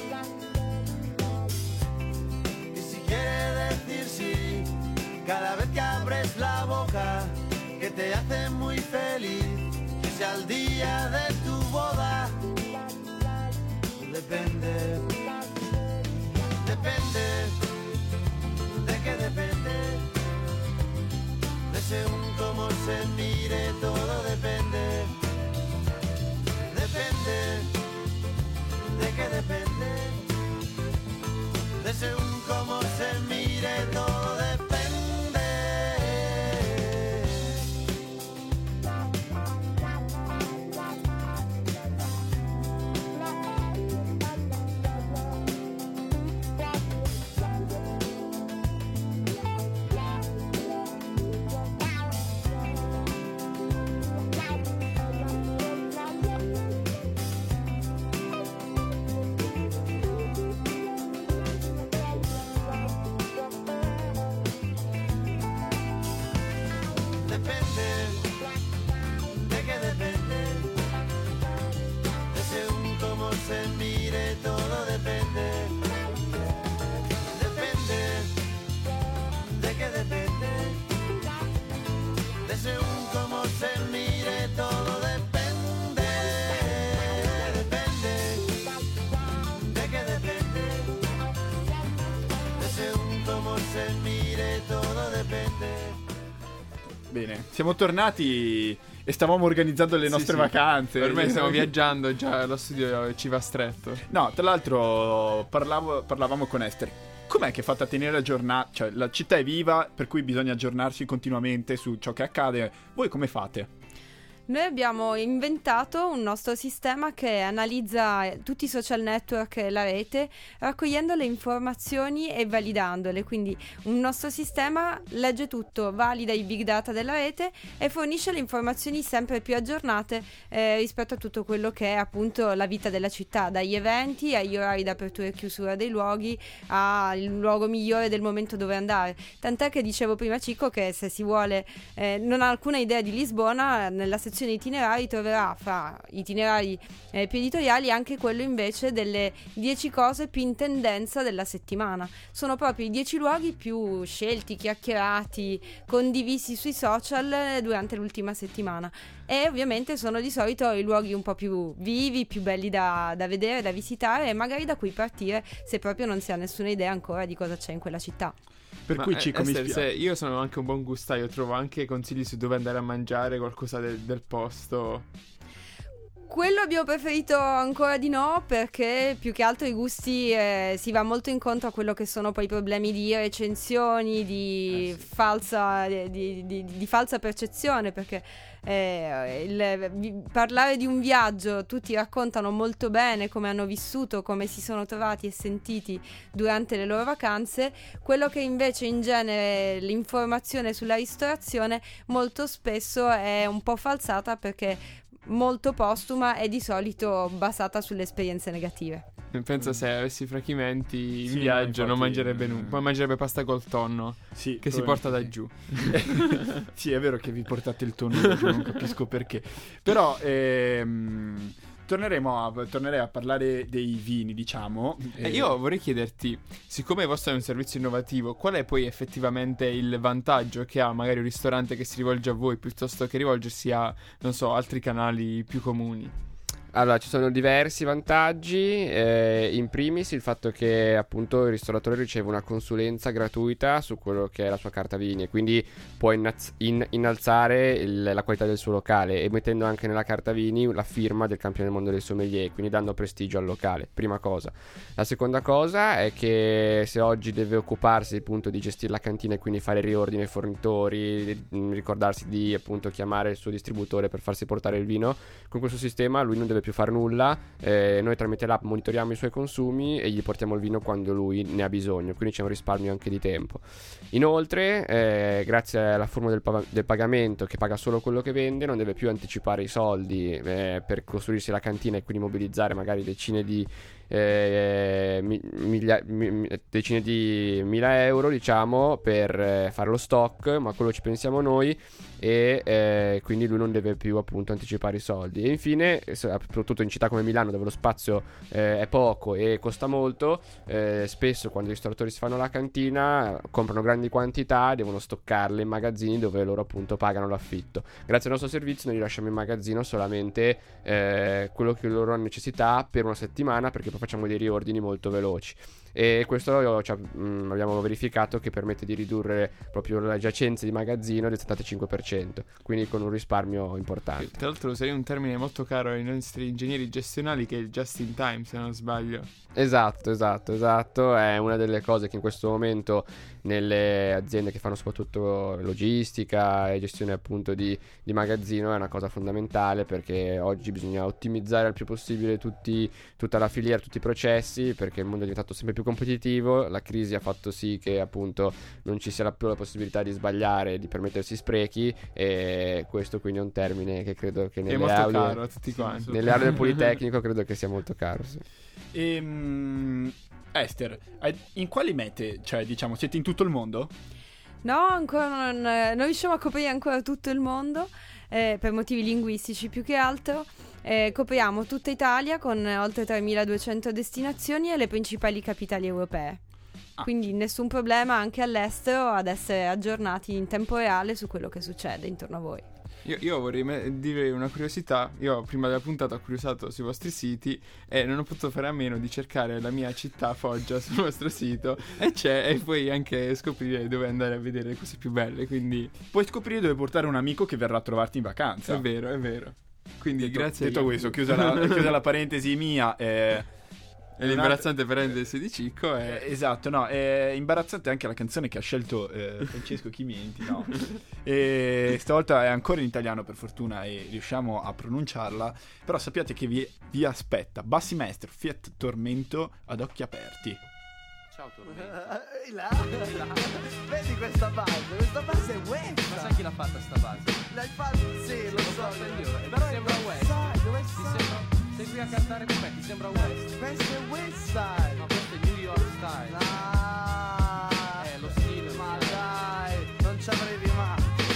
S9: Y si quiere decir sí, cada vez que abres la boca, que te hace muy feliz, que sea el día de tu boda. Depende. Depende. ¿De qué depende? De según cómo se mire, todo depende. Depende. ¿De qué depende? De según cómo se mire, todo depende.
S4: Bene, siamo tornati e stavamo organizzando le
S5: Sì,
S4: nostre
S5: sì.
S4: vacanze.
S5: Ormai stiamo viaggiando, già lo studio ci va stretto.
S4: No, tra l'altro parlavo, parlavamo con Esther. Com'è che fate a tenere aggiornata? Cioè, la città è viva, per cui bisogna aggiornarsi continuamente su ciò che accade. Voi come fate?
S8: Noi abbiamo inventato un nostro sistema che analizza tutti i social network e la rete, raccogliendo le informazioni e validandole. Quindi un nostro sistema legge tutto, valida i big data della rete e fornisce le informazioni sempre più aggiornate eh, rispetto a tutto quello che è appunto la vita della città, dagli eventi agli orari d'apertura e chiusura dei luoghi, al luogo migliore del momento dove andare. Tant'è che dicevo prima, Cicco, che se si vuole, eh, non ha alcuna idea di Lisbona, nella sezione itinerari troverà fra itinerari eh, più editoriali anche quello invece delle dieci cose più in tendenza della settimana. Sono proprio i dieci luoghi più scelti, chiacchierati, condivisi sui social eh, durante l'ultima settimana. E ovviamente sono di solito i luoghi un po' più vivi, più belli da, da vedere, da visitare e magari da cui partire se proprio non si ha nessuna idea ancora di cosa c'è in quella città.
S4: Per
S5: Ma,
S4: cui
S5: eh,
S4: Cicco mi
S5: Esther,
S4: spiace.
S5: se io sono anche un buon gustaio, trovo anche consigli su dove andare a mangiare, qualcosa del- del posto.
S8: Quello abbiamo preferito ancora di no, perché più che altro i gusti eh, si va molto incontro a quello che sono poi i problemi di recensioni, di,
S5: Eh sì.
S8: falsa, di, di- di falsa percezione, perché eh, il- vi- parlare di un viaggio, tutti raccontano molto bene come hanno vissuto, come si sono trovati e sentiti durante le loro vacanze. Quello che invece in genere l'informazione sulla ristorazione molto spesso è un po' falsata, perché molto postuma e di solito basata sulle esperienze negative.
S5: Penso se avessi Frachimenti in
S4: Sì,
S5: viaggio
S4: no,
S5: non
S4: infatti,
S5: mangerebbe nulla,
S4: eh.
S5: poi mangerebbe pasta col tonno
S4: Sì,
S5: che si porta da
S4: probabilmente
S5: giù.
S4: sì. Sì, è vero che vi portate il tonno da giù, non capisco perché. Però ehm, torneremo a, tornerei a parlare dei vini, diciamo.
S5: E io vorrei chiederti, siccome il vostro è un servizio innovativo, qual è poi effettivamente il vantaggio che ha magari un ristorante che si rivolge a voi piuttosto che rivolgersi a, non so, altri canali più comuni?
S7: Allora, ci sono diversi vantaggi, eh, in primis il fatto che appunto il ristoratore riceve una consulenza gratuita su quello che è la sua carta vini e quindi può innaz- in- innalzare il- la qualità del suo locale e mettendo anche nella carta vini la firma del campione del mondo dei sommelier, quindi dando prestigio al locale, prima cosa. La seconda cosa è che se oggi deve occuparsi appunto di gestire la cantina e quindi fare riordine ai fornitori, mh, ricordarsi di appunto chiamare il suo distributore per farsi portare il vino, con questo sistema lui non deve più far nulla, eh, noi tramite l'app monitoriamo i suoi consumi e gli portiamo il vino quando lui ne ha bisogno, quindi c'è un risparmio anche di tempo. Inoltre, eh, grazie alla formula del, pa- del pagamento che paga solo quello che vende, non deve più anticipare i soldi eh, per costruirsi la cantina e quindi mobilizzare magari decine di eh, mi- miglia- mi- mi- decine di mila euro, diciamo, per eh, fare lo stock, ma quello ci pensiamo noi e eh, quindi lui non deve più appunto anticipare i soldi. E infine, se- soprattutto in città come Milano dove lo spazio eh, è poco e costa molto, eh, spesso quando i ristoratori si fanno la cantina comprano grandi quantità, devono stoccarle in magazzini dove loro appunto pagano l'affitto. Grazie al nostro servizio noi lasciamo in magazzino solamente eh, quello che loro hanno necessità per una settimana, perché poi facciamo dei riordini molto veloci. E questo cioè, mh, abbiamo verificato che permette di ridurre proprio le giacenze di magazzino del settantacinque per cento, quindi con un risparmio importante.
S5: Tra l'altro userei un termine molto caro ai nostri ingegneri gestionali che è il just in time, se non sbaglio.
S7: Esatto, esatto, esatto. È una delle cose che in questo momento nelle aziende che fanno soprattutto logistica e gestione appunto di, di magazzino è una cosa fondamentale, perché oggi bisogna ottimizzare il più possibile tutti, tutta la filiera, tutti i processi, perché il mondo è diventato sempre più competitivo. La crisi ha fatto sì che appunto non ci sia più la possibilità di sbagliare, di permettersi sprechi, e questo quindi è un termine che credo che
S5: È
S7: nelle
S5: molto
S7: aule,
S5: caro a tutti quanti.
S7: nelle aree del Politecnico credo che sia molto caro, sì.
S4: Ehm, Esther, hai- in quali mete, cioè diciamo, siete in tutto il mondo?
S8: No, ancora non, eh, non riusciamo a coprire ancora tutto il mondo eh, per motivi linguistici più che altro. Eh, copriamo tutta Italia con eh, oltre tremiladuecento destinazioni e le principali capitali europee.
S4: Ah.
S8: Quindi nessun problema anche all'estero ad essere aggiornati in tempo reale su quello che succede intorno a voi.
S5: Io, io vorrei me- dire una curiosità. Io prima della puntata ho curiosato sui vostri siti e non ho potuto fare a meno di cercare la mia città, Foggia, sul vostro sito, e c'è, e poi anche scoprire dove andare a vedere le cose più belle, quindi
S4: Puoi scoprire dove portare un amico che verrà a trovarti in vacanza.
S5: è vero, è vero. Quindi
S4: Detto,
S5: grazie.
S4: detto
S5: a
S4: questo, chiusa la, chiusa la parentesi mia. Eh,
S5: E l'imbarazzante parentesi di Cicco è...
S4: Eh, esatto, no, è imbarazzante anche la canzone che ha scelto eh, Francesco Chimenti, no? E stavolta è ancora in italiano per fortuna e riusciamo a pronunciarla, però sappiate che vi, vi aspetta Bassi Maestro, Fiat Tormento ad occhi aperti.
S7: Ciao Tormento.
S9: Ehi là, vedi questa base? Questa base è West.
S10: Ma sai chi l'ha fatta sta base?
S9: L'hai fatta? Sì, lo
S10: L'ho
S9: so
S10: fatta io, e
S9: Però
S10: ti sembra
S9: è
S10: West?
S9: Side, West
S10: Ti
S9: Side.
S10: sembra... Sei qui a cantare con me, ti sembra West?
S9: Questo è West Side.
S10: Ma questo è New York Style.
S9: Ah,
S10: Eh, lo stile.
S9: ma dai, non ci avevi mai.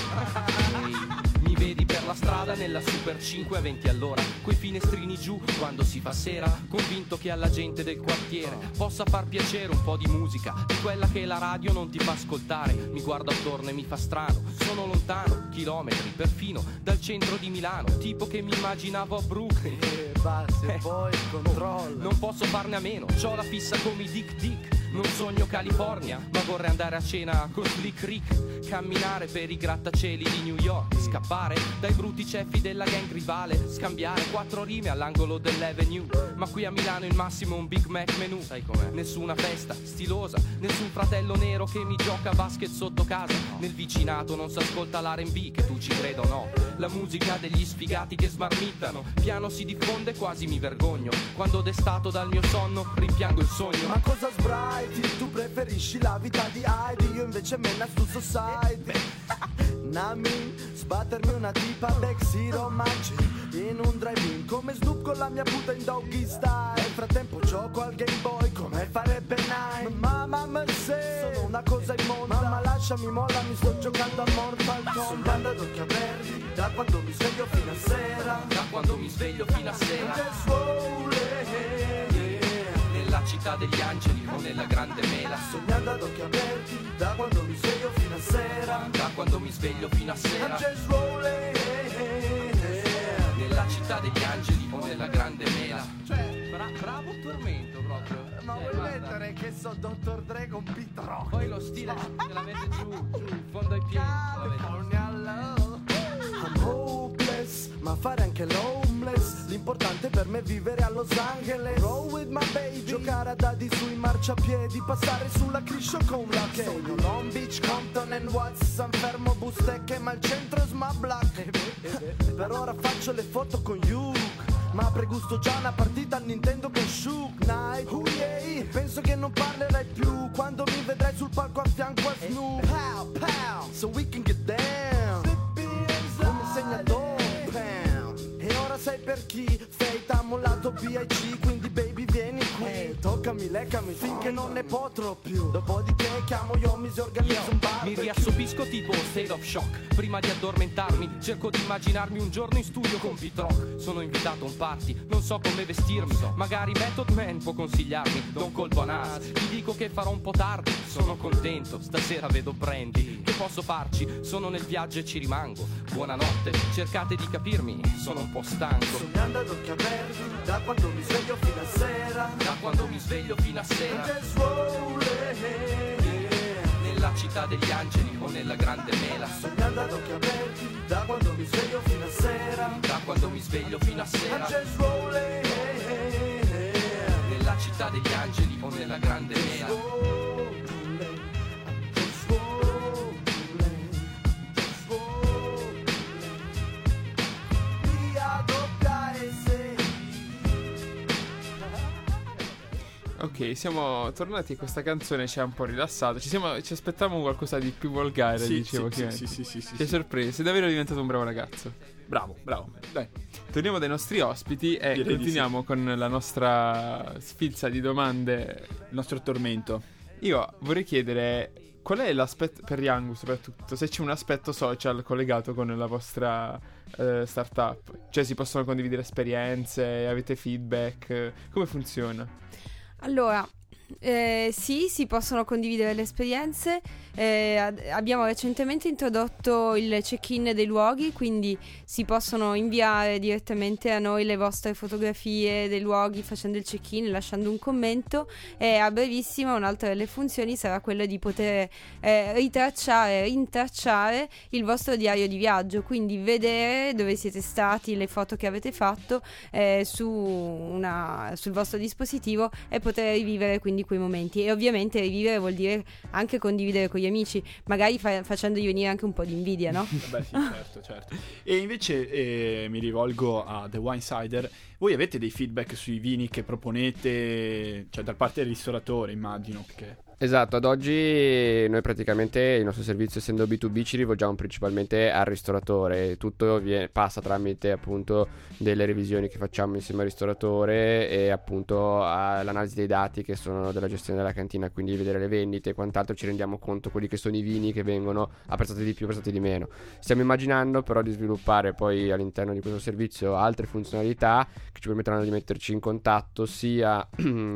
S10: Mi vedi per la strada nella Super cinque a venti all'ora, coi finestrini giù quando si fa sera, convinto che alla gente del quartiere possa far piacere un po' di musica, di quella che la radio non ti fa ascoltare. Mi guardo attorno e mi fa strano, sono lontano, chilometri perfino dal centro di Milano, tipo che mi immaginavo a Brooklyn.
S9: E basta, e poi controllo.
S10: Non posso farne a meno, c'ho la fissa come i Dick Dick. Non sogno California, ma vorrei andare a cena con Slick Rick, camminare per i grattacieli di New York, scappare dai brutti ceffi della gang rivale, scambiare quattro rime all'angolo dell'Avenue. Ma qui a Milano il massimo è un Big Mac menù. Sai com'è? Nessuna festa stilosa, nessun fratello nero che mi gioca a basket sotto casa. Nel vicinato non si ascolta l'R and B, che tu ci creda o no, la musica degli sfigati che smarmittano. Piano si diffonde, quasi mi vergogno, quando destato dal mio sonno rimpiango il sogno.
S9: Ma cosa sbrai? Tu preferisci la vita di Heidi, io invece me la stu society. Nami, sbattermi una tipa Bexy Romanci in un drive-in come Snoop con la mia puta in doggy style. Nel frattempo gioco al Game Boy come farebbe Nine. Mamma mercè, sono una cosa immonda. Mamma lasciami molla, mi sto giocando a Mortal Kombat. Sognando ad occhi aperti, da quando mi sveglio fino a sera.
S10: Da quando mi sveglio fino a sera,
S9: Just roll it.
S10: nella città degli angeli o nella grande mela.
S9: Sognando ad occhi aperti, da quando mi sveglio fino a sera.
S10: Da quando mi sveglio fino a
S9: I'm
S10: sera,
S9: just rolling.
S10: nella città degli angeli o nella grande mela. Cioè, bra- bravo Tormento proprio.
S9: Ma
S10: Cioè,
S9: vuoi
S10: guarda.
S9: mettere che so doctor Dre con Pete Rock?
S10: Poi lo stile ce l'avete giù, giù, in fondo ai piedi. ce l'avete.
S9: California love. I'm hopeless, ma fare anche l'homeless. L'importante per me è vivere a Los Angeles. Roll with my baby, giocare a dadi sui marciapiedi, passare sulla criscio con la K. Sogno Long Beach, Compton and Watts, San Fermo, Bustecche, ma il centro è Sma Black. Per ora faccio le foto con Hugh, ma pregusto già una partita al Nintendo con Shook Knight. Oh yeah, penso che non parlerai più quando mi vedrai sul palco a fianco a Snoop. Pow, pow, so we can get down. Come segnatore, pound. E ora sai per chi? Fate ha mollato B I G, quindi baby vieni qui. Toccami, leccami, finché non ne potrò più. Dopodiché chiamo io, mi si organizza un bar.
S10: Mi riassopisco tipo state of shock. Prima di addormentarmi cerco di immaginarmi un giorno in studio con Pete Rock. Sono invitato a un party, non so come vestirmi. Magari Method Man può consigliarmi. Do un colpo a nas, ti dico che farò un po' tardi. Sono contento, stasera vedo Brandy. Che posso farci? Sono nel viaggio e ci rimango. Buonanotte, cercate di capirmi, sono un po' stanco.
S9: Sognando ad occhi aperti, da quando mi sveglio fino a sera.
S10: Da quando mi sveglio fino a sera,
S9: Just roll it.
S10: nella città degli angeli o nella grande mela.
S9: Sognando ad occhi aperti, da quando mi sveglio fino a sera.
S10: Da quando mi sveglio fino a
S9: I'm
S10: sera,
S9: just rolling.
S10: nella città degli angeli o nella grande mela.
S9: Rolling, I'm just rolling, just rolling. Via doppia S.
S5: Ok, siamo tornati e questa canzone ci ha un po' rilassato. Ci, siamo, ci aspettavamo qualcosa di più volgare,
S4: Sì,
S5: dicevo.
S4: sì,
S5: Chimetti.
S4: sì, sì, sì, sì,
S5: Ci hai
S4: sì.
S5: sorpreso, sei davvero diventato un bravo ragazzo.
S4: Bravo, bravo. Dai.
S5: Torniamo dai nostri ospiti e
S4: Direi di
S5: continuiamo con la nostra sfilza di domande.
S4: Il nostro tormento.
S5: Io vorrei chiedere qual è l'aspetto, per Yangu soprattutto, se c'è un aspetto social collegato con la vostra eh, startup. Cioè si possono condividere esperienze, avete feedback, come funziona?
S8: Allora, Eh, sì, si possono condividere le esperienze. Eh, ad- abbiamo recentemente introdotto il check-in dei luoghi, quindi si possono inviare direttamente a noi le vostre fotografie dei luoghi facendo il check-in, lasciando un commento, e a brevissimo un'altra delle funzioni sarà quella di poter eh, ritracciare, rintracciare il vostro diario di viaggio, quindi vedere dove siete stati, le foto che avete fatto eh, su una, sul vostro dispositivo, e poter rivivere quindi quei momenti. E ovviamente rivivere vuol dire anche condividere con gli amici, magari fa- facendogli venire anche un po' di invidia, no?
S4: Beh sì, certo, certo. E invece eh, mi rivolgo a The Winesider. Voi avete dei feedback sui vini che proponete, cioè da parte del ristoratore, immagino, perché...
S7: Esatto, ad oggi noi praticamente il nostro servizio, essendo B due B, ci rivolgiamo principalmente al ristoratore. Tutto viene, passa tramite appunto delle revisioni che facciamo insieme al ristoratore e appunto all'analisi dei dati che sono della gestione della cantina, quindi vedere le vendite e quant'altro, ci rendiamo conto quelli che sono i vini che vengono apprezzati di più, apprezzati di meno. Stiamo immaginando però di sviluppare poi all'interno di questo servizio altre funzionalità che ci permetteranno di metterci in contatto sia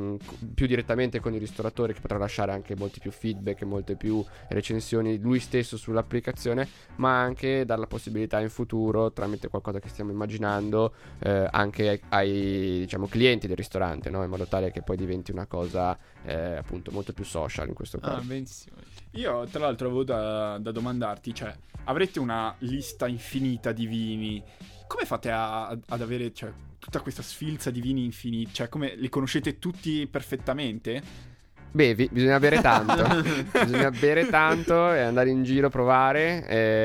S7: più direttamente con il ristoratore, che potrà lasciare anche molti più feedback e molte più recensioni lui stesso sull'applicazione, ma anche dare la possibilità in futuro, tramite qualcosa che stiamo immaginando, eh, anche ai, ai diciamo clienti del ristorante, no? In modo tale che poi diventi una cosa eh, appunto molto più social in questo caso.
S5: Ah, benissimo.
S4: Io tra l'altro avevo da, da domandarti, cioè avrete una lista infinita di vini, come fate a, ad avere, cioè, tutta questa sfilza di vini infiniti? Cioè, come li conoscete tutti perfettamente?
S7: Bevi, bisogna bere tanto, bisogna bere tanto e andare in giro, provare,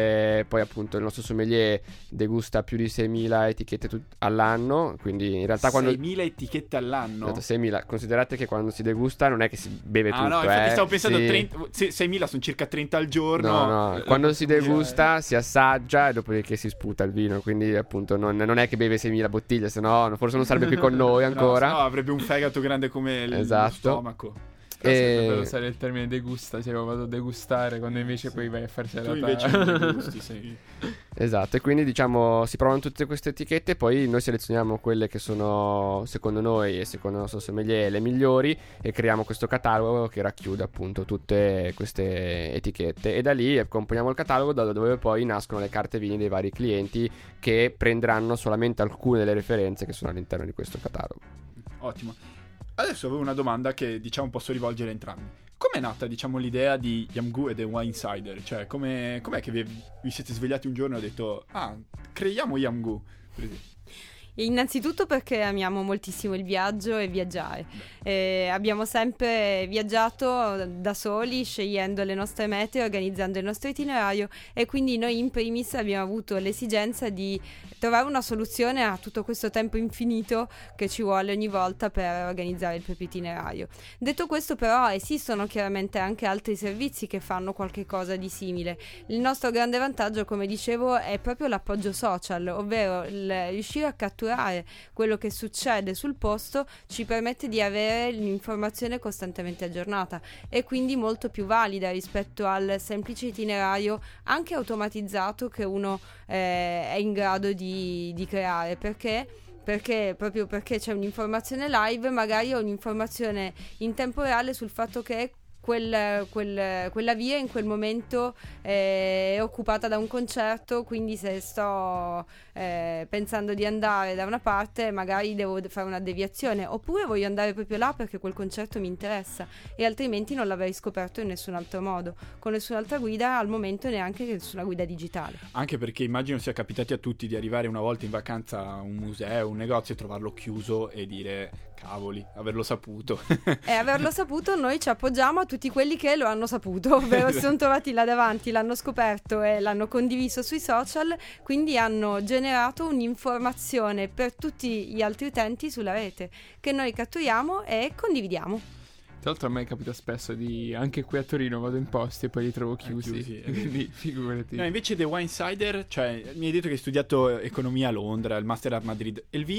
S7: e poi appunto il nostro sommelier degusta più di seimila etichette tut- all'anno, quindi in realtà quando...
S4: seimila etichette all'anno?
S7: Esatto, seimila, considerate che quando si degusta non è che si beve
S4: ah,
S7: tutto,
S4: no, infatti
S7: eh.
S4: stavo pensando
S7: sì.
S4: trenta, se- seimila sono circa trenta al giorno.
S7: No, no,
S4: Eh,
S7: quando si
S4: consumo-
S7: degusta si assaggia e dopodiché si sputa il vino, quindi appunto non, non è che beve seimila bottiglie, se no forse non sarebbe più con noi ancora.
S4: No, no, avrebbe un fegato grande come il
S7: Esatto.
S4: stomaco.
S5: E... dovrebbe
S7: E...
S5: usare il termine degusta, cioè io vado a degustare, quando invece
S4: Sì.
S5: poi vai a farsi
S4: Tu
S5: la
S4: invece
S5: ta-
S4: non gusti, sei...
S7: Esatto, e quindi diciamo si provano tutte queste etichette, poi noi selezioniamo quelle che sono secondo noi e secondo il nostro sommelier le migliori e creiamo questo catalogo che racchiude appunto tutte queste etichette, e da lì componiamo il catalogo da dove poi nascono le carte vini dei vari clienti, che prenderanno solamente alcune delle referenze che sono all'interno di questo catalogo.
S4: Ottimo. Adesso avevo una domanda che diciamo posso rivolgere a entrambi. Com'è nata, diciamo, l'idea di Yamgu e The Winesider? Cioè, come, com'è che vi, vi siete svegliati un giorno e ho detto, ah, creiamo Yamgu, per esempio?
S8: Innanzitutto perché amiamo moltissimo il viaggio e viaggiare. Eh, abbiamo sempre viaggiato da soli, scegliendo le nostre mete, organizzando il nostro itinerario, e quindi noi in primis abbiamo avuto l'esigenza di trovare una soluzione a tutto questo tempo infinito che ci vuole ogni volta per organizzare il proprio itinerario. Detto questo, però, esistono chiaramente anche altri servizi che fanno qualche cosa di simile. Il nostro grande vantaggio, come dicevo, è proprio l'appoggio social, ovvero il riuscire a catturare quello che succede sul posto ci permette di avere l'informazione costantemente aggiornata, e quindi molto più valida rispetto al semplice itinerario anche automatizzato che uno eh, è in grado di, di creare. Perché? Perché proprio perché c'è un'informazione live, magari ho un'informazione in tempo reale sul fatto che Quel, quel, quella via in quel momento eh, è occupata da un concerto, quindi se sto eh, pensando di andare da una parte magari devo fare una deviazione, oppure voglio andare proprio là perché quel concerto mi interessa, e altrimenti non l'avrei scoperto in nessun altro modo, con nessun'altra guida, al momento neanche nessuna guida digitale.
S4: Anche perché immagino sia capitati a tutti di arrivare una volta in vacanza a un museo, un negozio, e trovarlo chiuso e dire cavoli, averlo saputo.
S8: E averlo saputo, noi ci appoggiamo a tutti quelli che lo hanno saputo, ovvero si sono trovati là davanti, l'hanno scoperto e l'hanno condiviso sui social, quindi hanno generato un'informazione per tutti gli altri utenti sulla rete, che noi catturiamo e condividiamo.
S5: Tra l'altro a me capita spesso di, anche qui a Torino vado in posti e poi li trovo chiusi,
S4: chiusi, è
S5: quindi figurati.
S4: No, invece The Winesider, cioè mi hai detto che hai studiato economia a Londra, il master a Madrid, e il vino?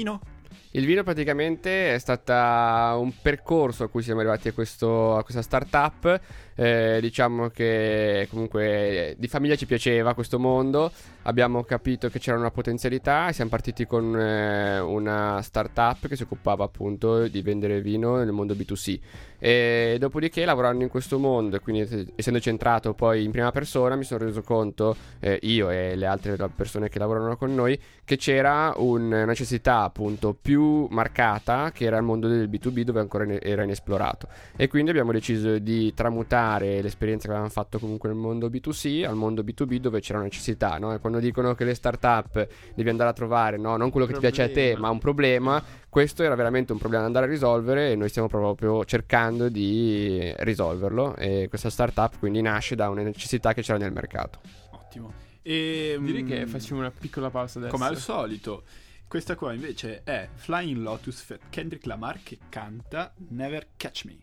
S7: Il vino praticamente è stato un percorso a cui siamo arrivati a, questo, a questa startup. Eh, diciamo che comunque di famiglia ci piaceva questo mondo, abbiamo capito che c'era una potenzialità e siamo partiti con eh, una startup che si occupava appunto di vendere vino nel mondo B due C. E dopodiché, lavorando in questo mondo e quindi essendo centrato poi in prima persona, mi sono reso conto, eh, io e le altre persone che lavorano con noi, che c'era una necessità appunto più marcata, che era il mondo del B due B, dove ancora ne- era inesplorato. E quindi abbiamo deciso di tramutare l'esperienza che avevamo fatto comunque nel mondo B due C al mondo B due B, dove c'era una necessità, no? E quando dicono che le startup devi andare a trovare, no, non quello che
S4: Problema.
S7: ti piace a te, ma un problema, questo era veramente un problema da andare a risolvere e noi stiamo proprio cercando di risolverlo. E questa startup quindi nasce da una necessità che c'era nel mercato.
S4: Ottimo. E
S5: Direi che facciamo una piccola pausa adesso.
S4: come al solito, questa qua invece è Flying Lotus, Kendrick Lamar, che canta Never Catch Me.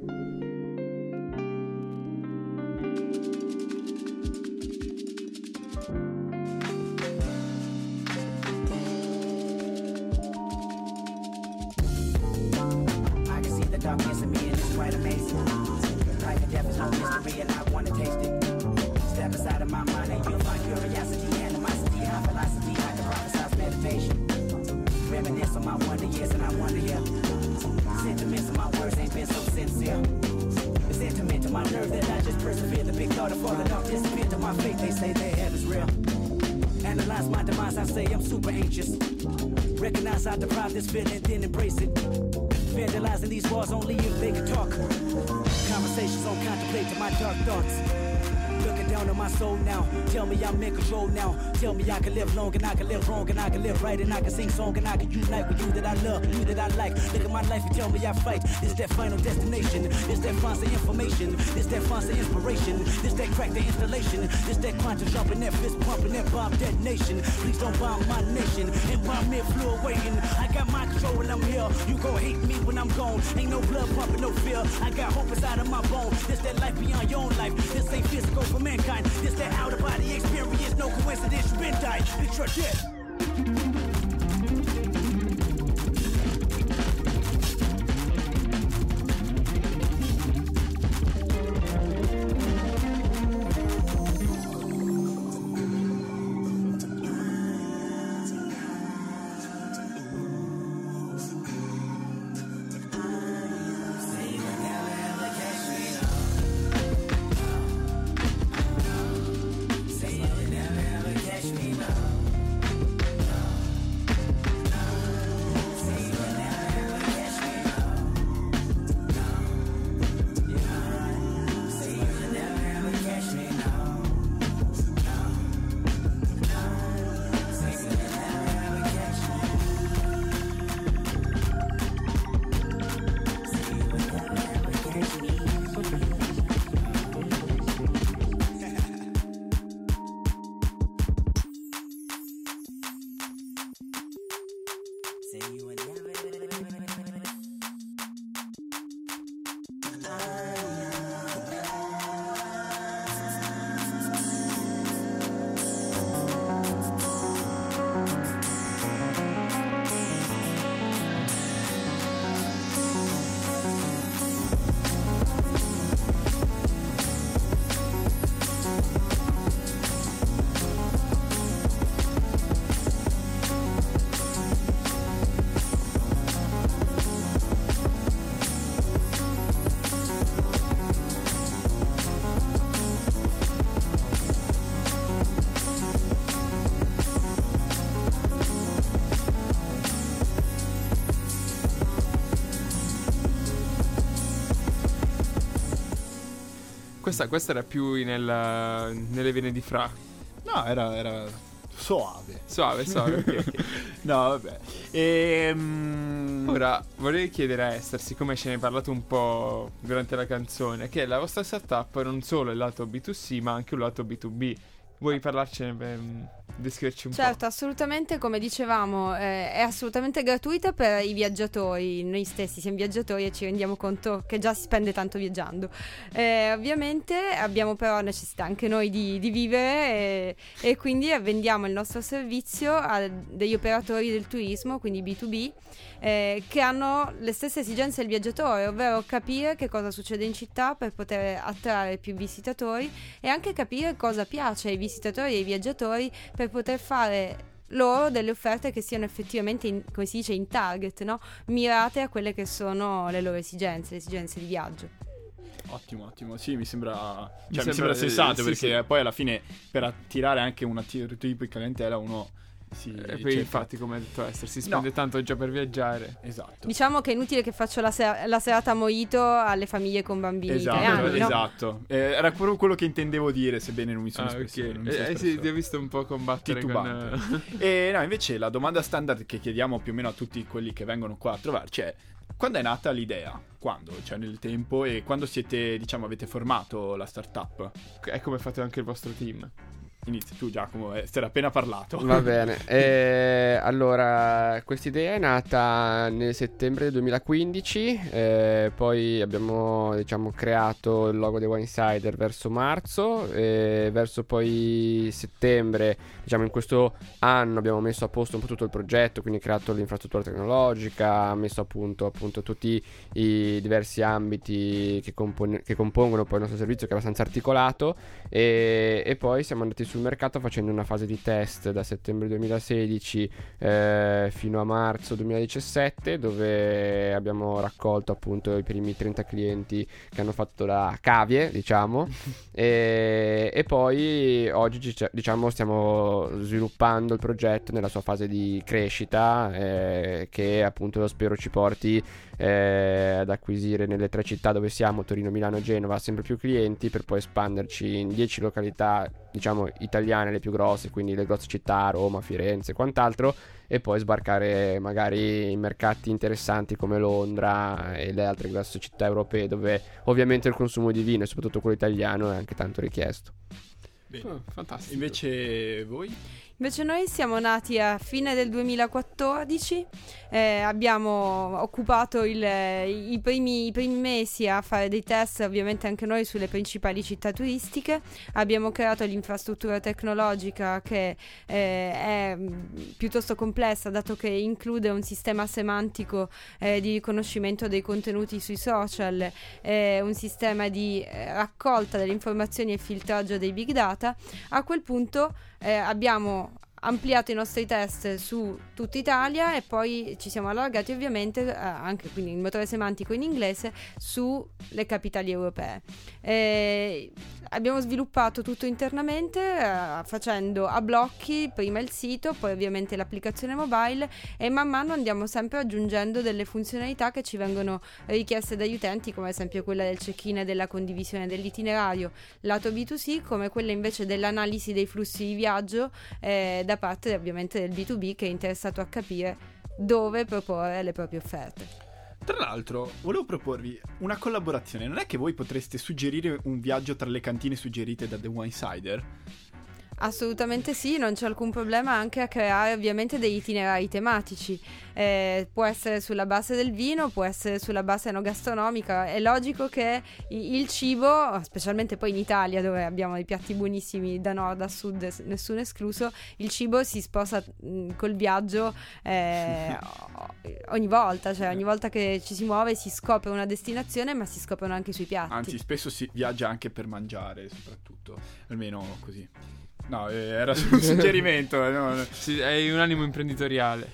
S11: I can see the darkness in me and it's quite amazing. Life and death is no mystery and I wanna taste it. Step inside of my mind and you'll find curiosity, animosity, high velocity, I can prophesize meditation. Reminisce on my wonder years and I wonder, yeah. Sentiments of my words ain't been so sincere. The sentiment to my nerve that I just persevere. The big thought of falling off disappear to my faith. They say their head is real. Analyze my demise, I say I'm super anxious. Recognize I deprive this feeling, then embrace it. Vandalizing these walls only if they can talk. Conversations on contemplate to my dark thoughts. Looking down on my soul now. Tell me I'm in control now. Tell me I can live long and I can live wrong and I can live right and I can sing song and I can unite with you that I love, you that I like. Look at my life and tell me I fight. This that final destination. This that fancy information. This that fancy inspiration. This that crack the installation. This that quantum jumping, that fist pumping, that bomb detonation. Please don't bomb my nation. And bomb me flew waiting. I got my control when I'm here. You gon' hate me when I'm gone. Ain't no blood pumping, no fear. I got hope inside of my bone. This that life beyond your own life. This ain't physical for mankind. This that out of body experience. No coincidence, you been died. It's your death.
S5: Questa, questa era più nel, nelle vene di Fra.
S4: No, era, era soave.
S5: Suave, suave. ok, ok.
S4: No, vabbè. Ehm...
S5: Ora vorrei chiedere a Esther, siccome ce ne hai parlato un po' durante la canzone, che la vostra startup non solo è il lato B due C ma anche un lato B due B. Vuoi parlarcene? per- descriverci un
S8: Certo, assolutamente, come dicevamo, eh, è assolutamente gratuita per i viaggiatori. Noi stessi siamo viaggiatori e ci rendiamo conto che già si spende tanto viaggiando. Eh, ovviamente abbiamo però necessità anche noi di, di vivere e, e quindi vendiamo il nostro servizio a degli operatori del turismo, quindi B due B, eh, che hanno le stesse esigenze del viaggiatore, ovvero capire che cosa succede in città per poter attrarre più visitatori e anche capire cosa piace ai visitatori e ai viaggiatori per poter fare loro delle offerte che siano effettivamente, in, come si dice, in target, no? Mirate a quelle che sono le loro esigenze, le esigenze di viaggio.
S4: Ottimo, ottimo. Sì, mi sembra, cioè,
S5: Mi
S4: mi
S5: sembra-
S4: sembra sensato,
S5: sì,
S4: perché
S5: sì.
S4: poi alla fine per attirare anche una t- tipo di clientela uno si
S5: po'. E poi
S4: cerca-
S5: infatti, come ha detto Esther, si spende tanto già per viaggiare.
S4: Esatto.
S8: Diciamo che è inutile che faccio la, ser- la serata mojito alle famiglie con bambini
S4: Esatto,
S8: italiani, no?
S4: esatto. Eh, era proprio quello che intendevo dire, sebbene non mi sono
S5: Ah,
S4: espresso.
S5: ok.
S4: non mi sono
S5: Eh, eh,
S4: espresso.
S5: sì, ti ho visto un po' combattere con...
S4: Titubante. E no, invece la domanda standard che chiediamo più o meno a tutti quelli che vengono qua a trovarci è: quando è nata l'idea? Quando? Cioè nel tempo, e quando siete, diciamo, avete formato la startup?
S5: È come fate anche il vostro team.
S4: Inizia tu, Giacomo, eh, stai appena parlato.
S7: Va bene, eh, allora quest'idea è nata nel settembre del duemilaquindici, eh, poi abbiamo, diciamo, creato il logo dei Winesider verso marzo, e verso poi settembre, diciamo in questo anno abbiamo messo a posto un po' tutto il progetto, quindi creato l'infrastruttura tecnologica, messo a punto appunto tutti i diversi ambiti che, compone- che compongono poi il nostro servizio, che è abbastanza articolato, e, e poi siamo andati sul mercato facendo una fase di test da settembre duemilasedici eh, fino a marzo duemiladiciassette, dove abbiamo raccolto appunto i primi trenta clienti che hanno fatto la cavie, diciamo, e, e poi oggi ci- diciamo stiamo sviluppando il progetto nella sua fase di crescita, eh, che appunto spero ci porti eh, ad acquisire nelle tre città dove siamo, Torino, Milano e Genova, sempre più clienti, per poi espanderci in dieci località, diciamo italiane, le più grosse, quindi le grosse città, Roma, Firenze e quant'altro, e poi sbarcare magari in mercati interessanti come Londra e le altre grosse città europee, dove ovviamente il consumo di vino e soprattutto quello italiano è anche tanto richiesto.
S4: Bene.
S5: Oh, fantastico.
S4: Invece voi?
S8: Invece noi siamo nati a fine del duemilaquattordici, eh, abbiamo occupato il- i, primi, i primi mesi a fare dei test, ovviamente anche noi, sulle principali città turistiche. Abbiamo creato l'infrastruttura tecnologica, che eh, è mh, piuttosto complessa, dato che include un sistema semantico eh, di riconoscimento dei contenuti sui social, eh, un sistema di eh, raccolta delle informazioni e filtraggio dei big data. A quel punto eh, abbiamo ampliato i nostri test su tutta Italia e poi ci siamo allargati ovviamente eh, anche, quindi il motore semantico in inglese, sulle capitali europee. Eh, abbiamo sviluppato tutto internamente, eh, facendo a blocchi prima il sito, poi ovviamente l'applicazione mobile, e man mano andiamo sempre aggiungendo delle funzionalità che ci vengono richieste dagli utenti, come ad esempio quella del check-in e della condivisione dell'itinerario lato B due C, come quella invece dell'analisi dei flussi di viaggio eh, da parte ovviamente del B due B, che è interessato a capire dove proporre le proprie offerte.
S4: Tra l'altro, volevo proporvi una collaborazione. Non è che voi potreste suggerire un viaggio tra le cantine suggerite da The Winesider?
S8: Assolutamente sì, non c'è alcun problema anche a creare ovviamente degli itinerari tematici. Eh, può essere sulla base del vino, può essere sulla base enogastronomica. È logico che i- il cibo, specialmente poi in Italia, dove abbiamo dei piatti buonissimi da nord a sud, es- nessuno escluso, il cibo si sposa mh, col viaggio eh, o- ogni volta, cioè ogni volta che ci si muove si scopre una destinazione, ma si scoprono anche i suoi piatti.
S4: Anzi, spesso si viaggia anche per mangiare, soprattutto. Almeno così. No, eh, era solo un suggerimento. eh, no, no.
S5: Sì, hai un animo imprenditoriale.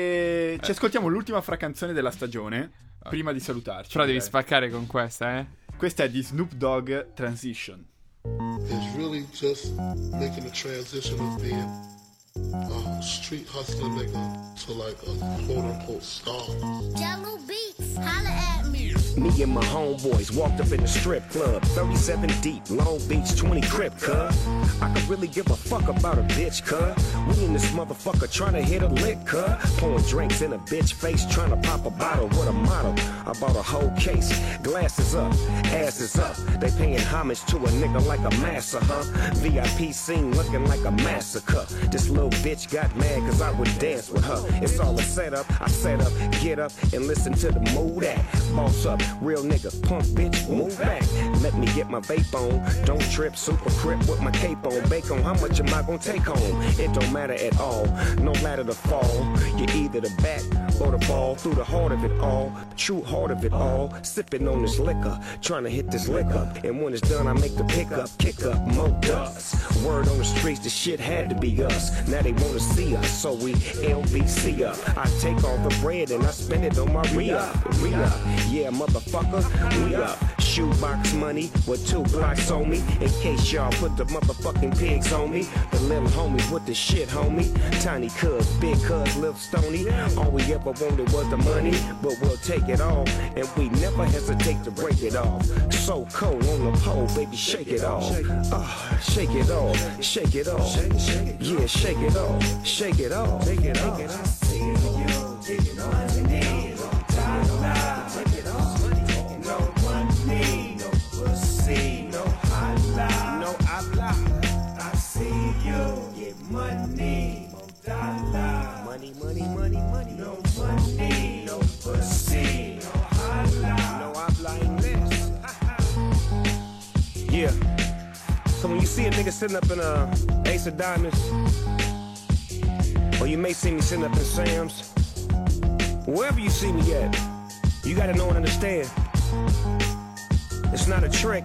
S4: E ci ascoltiamo l'ultima fracanzone della stagione, prima di salutarci.
S5: Però devi
S4: direi.
S5: spaccare con questa, eh.
S4: Questa è di Snoop Dogg, Transition.
S12: Is really just making the transition of being a street hustler nigga to like a quote unquote star.
S13: Jello Beats, holla at me. Me and my homeboys walked up in the strip club, thirty-seven deep, Long Beach, twenty crib, cuz. I could really give a fuck about a bitch, cuz. We in this motherfucker trying to hit a lick, cuz. Pouring drinks in a bitch face, trying to pop a bottle with a model. I bought a whole case, glasses up, asses up. They paying homage to a nigga like a massa, huh? V I P scene looking like a massacre. This little bitch got mad cause I would dance with her. It's all a setup, I set up, get up and listen to the mood act. Boss up, real nigga, punk bitch, move back. Let me get my vape on, don't trip, super crip with my cape on. Bake on, how much am I gonna take home? It don't matter at all, no ladder to fall. You're either the bat or the ball. Through the heart of it all, the true heart of it all. Sipping on this liquor, trying to hit this liquor. And when it's done, I make the pickup, kick up, mo dust. Word on the streets, the shit had to be us. Now they wanna see us, so we L B C up. I take all the bread and I spend it on my re-up, re-up. Yeah, motherfucker, we up. Shoebox money with two blocks on me. In case y'all put the motherfucking pigs on me. The little homies with the shit, homie. Tiny cuz, big cuz, little stony. All we ever wanted was the money, but we'll take it all. And we never hesitate to break it off. So cold on the pole, baby, shake it off. Uh, shake it off, shake it off. Yeah, shake it off, shake it off. Take it off. I see you, take it off. No money, no pussy, no holla, no habla. I see you get money, no dollar. Money, money, money, money. No money, no pussy, no holla, no habla English. Yeah. So when you see a nigga sitting up in a Ace of Diamonds, or you may see me sitting up in Sam's, wherever you see me at, you gotta know and understand. It's not a trick.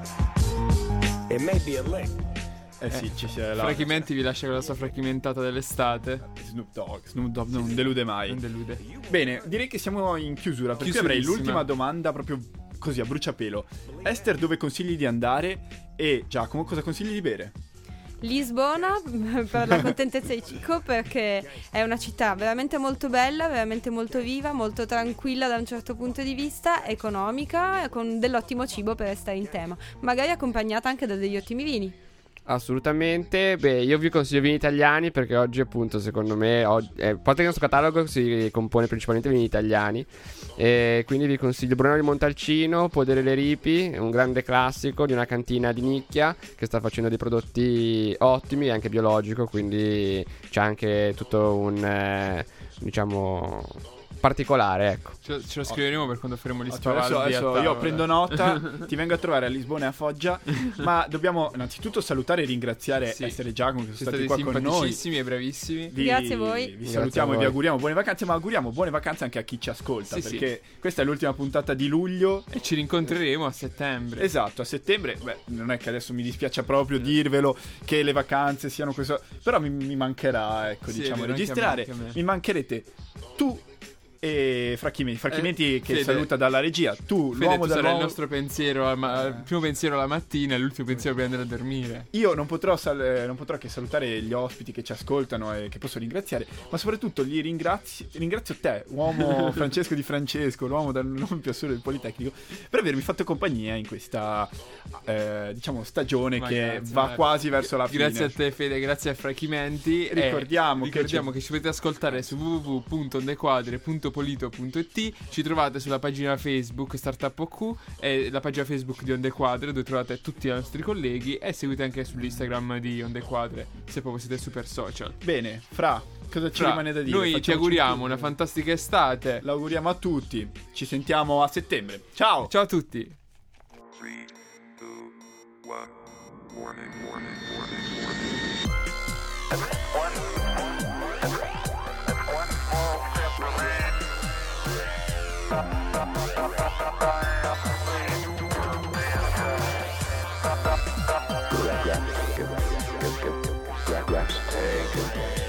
S13: It may be a lick.
S4: Eh sì, ci si è là.
S5: Frachimenti vi lascia con la sua fragmentata dell'estate.
S4: Snoop Dogg, Snoop Dogg non delude mai.
S5: Non delude.
S4: Bene, direi che siamo in chiusura, perché avrei l'ultima domanda proprio così a bruciapelo. Esther, dove consigli di andare? E Giacomo, cosa consigli di bere?
S8: Lisbona, per la contentezza di Cico, perché è una città veramente molto bella, veramente molto viva, molto tranquilla da un certo punto di vista, economica, con dell'ottimo cibo per restare in tema, magari accompagnata anche da degli ottimi vini.
S7: Assolutamente. Beh, io vi consiglio vini italiani perché oggi appunto secondo me oggi, eh, a parte che il nostro catalogo si compone principalmente di vini italiani, e quindi vi consiglio Brunello di Montalcino, Podere le Ripi, un grande classico di una cantina di nicchia che sta facendo dei prodotti ottimi, anche biologico, quindi c'è anche tutto un eh, diciamo particolare, ecco.
S5: Ce, ce lo scriveremo per quando faremo gli
S4: Adesso,
S5: spavaldi.
S4: adesso io prendo nota, ti vengo a trovare a Lisbona e a Foggia, ma dobbiamo innanzitutto salutare e ringraziare
S5: Sì.
S4: Esther e Giacomo che sono
S5: Siete
S4: stati qua con noi.
S5: simpaticissimi e bravissimi.
S4: Vi,
S8: Grazie a voi.
S4: Vi
S7: Grazie
S4: salutiamo
S7: a
S4: e vi
S7: voi.
S4: auguriamo buone vacanze, ma auguriamo buone vacanze anche a chi ci ascolta,
S5: Sì, sì.
S4: perché questa è l'ultima puntata di luglio.
S5: E ci rincontreremo a settembre.
S4: Esatto, a settembre. Beh, non è che adesso mi dispiace proprio dirvelo che le vacanze siano questo, però mi, mi mancherà, ecco,
S5: Sì, è
S4: diciamo,
S5: vero, anche a me,
S4: registrare.
S5: anche a me.
S4: Mi mancherete tu e Frachimenti, Frachimenti
S5: Eh,
S4: che
S5: Fede.
S4: saluta dalla regia. Tu,
S5: Fede,
S4: l'uomo
S5: tu sarai
S4: dell'uomo.
S5: il nostro pensiero, al ma- il primo pensiero la mattina e l'ultimo pensiero per andare a dormire.
S4: Io non potrò, sal- eh, non potrò che salutare gli ospiti che ci ascoltano e che posso ringraziare, ma soprattutto li ringrazio, ringrazio te, uomo Francesco di Francesco, l'uomo dal nome più assurdo del Politecnico, per avermi fatto compagnia in questa eh, diciamo stagione
S5: Ma
S4: che
S5: grazie,
S4: va
S5: ma-
S4: quasi verso la fine.
S5: Grazie a te Fede, grazie a Frachimenti.
S4: Ricordiamo
S5: e
S4: che
S5: ricordiamo
S4: c'è-
S5: che, ci potete ascoltare su w w w punto ondequadre punto polito punto it. Ci trovate sulla pagina Facebook Startup O Q e la pagina Facebook di Onde Quadre, dove trovate tutti i nostri colleghi, e seguite anche sull'Instagram di Onde Quadre se proprio siete super social.
S4: Bene, Fra, cosa ci
S5: Fra,
S4: rimane da dire?
S5: noi ti
S4: Facciamoci
S5: auguriamo
S4: tutto.
S5: una fantastica estate.
S4: L'auguriamo a tutti. Ci sentiamo a settembre. Ciao.
S5: Ciao a tutti.
S1: Three, two, one. Warning, warning, warning, warning. One, one small step for man.
S2: Grab, grab, grab, grab, grab, grab, grab, grab,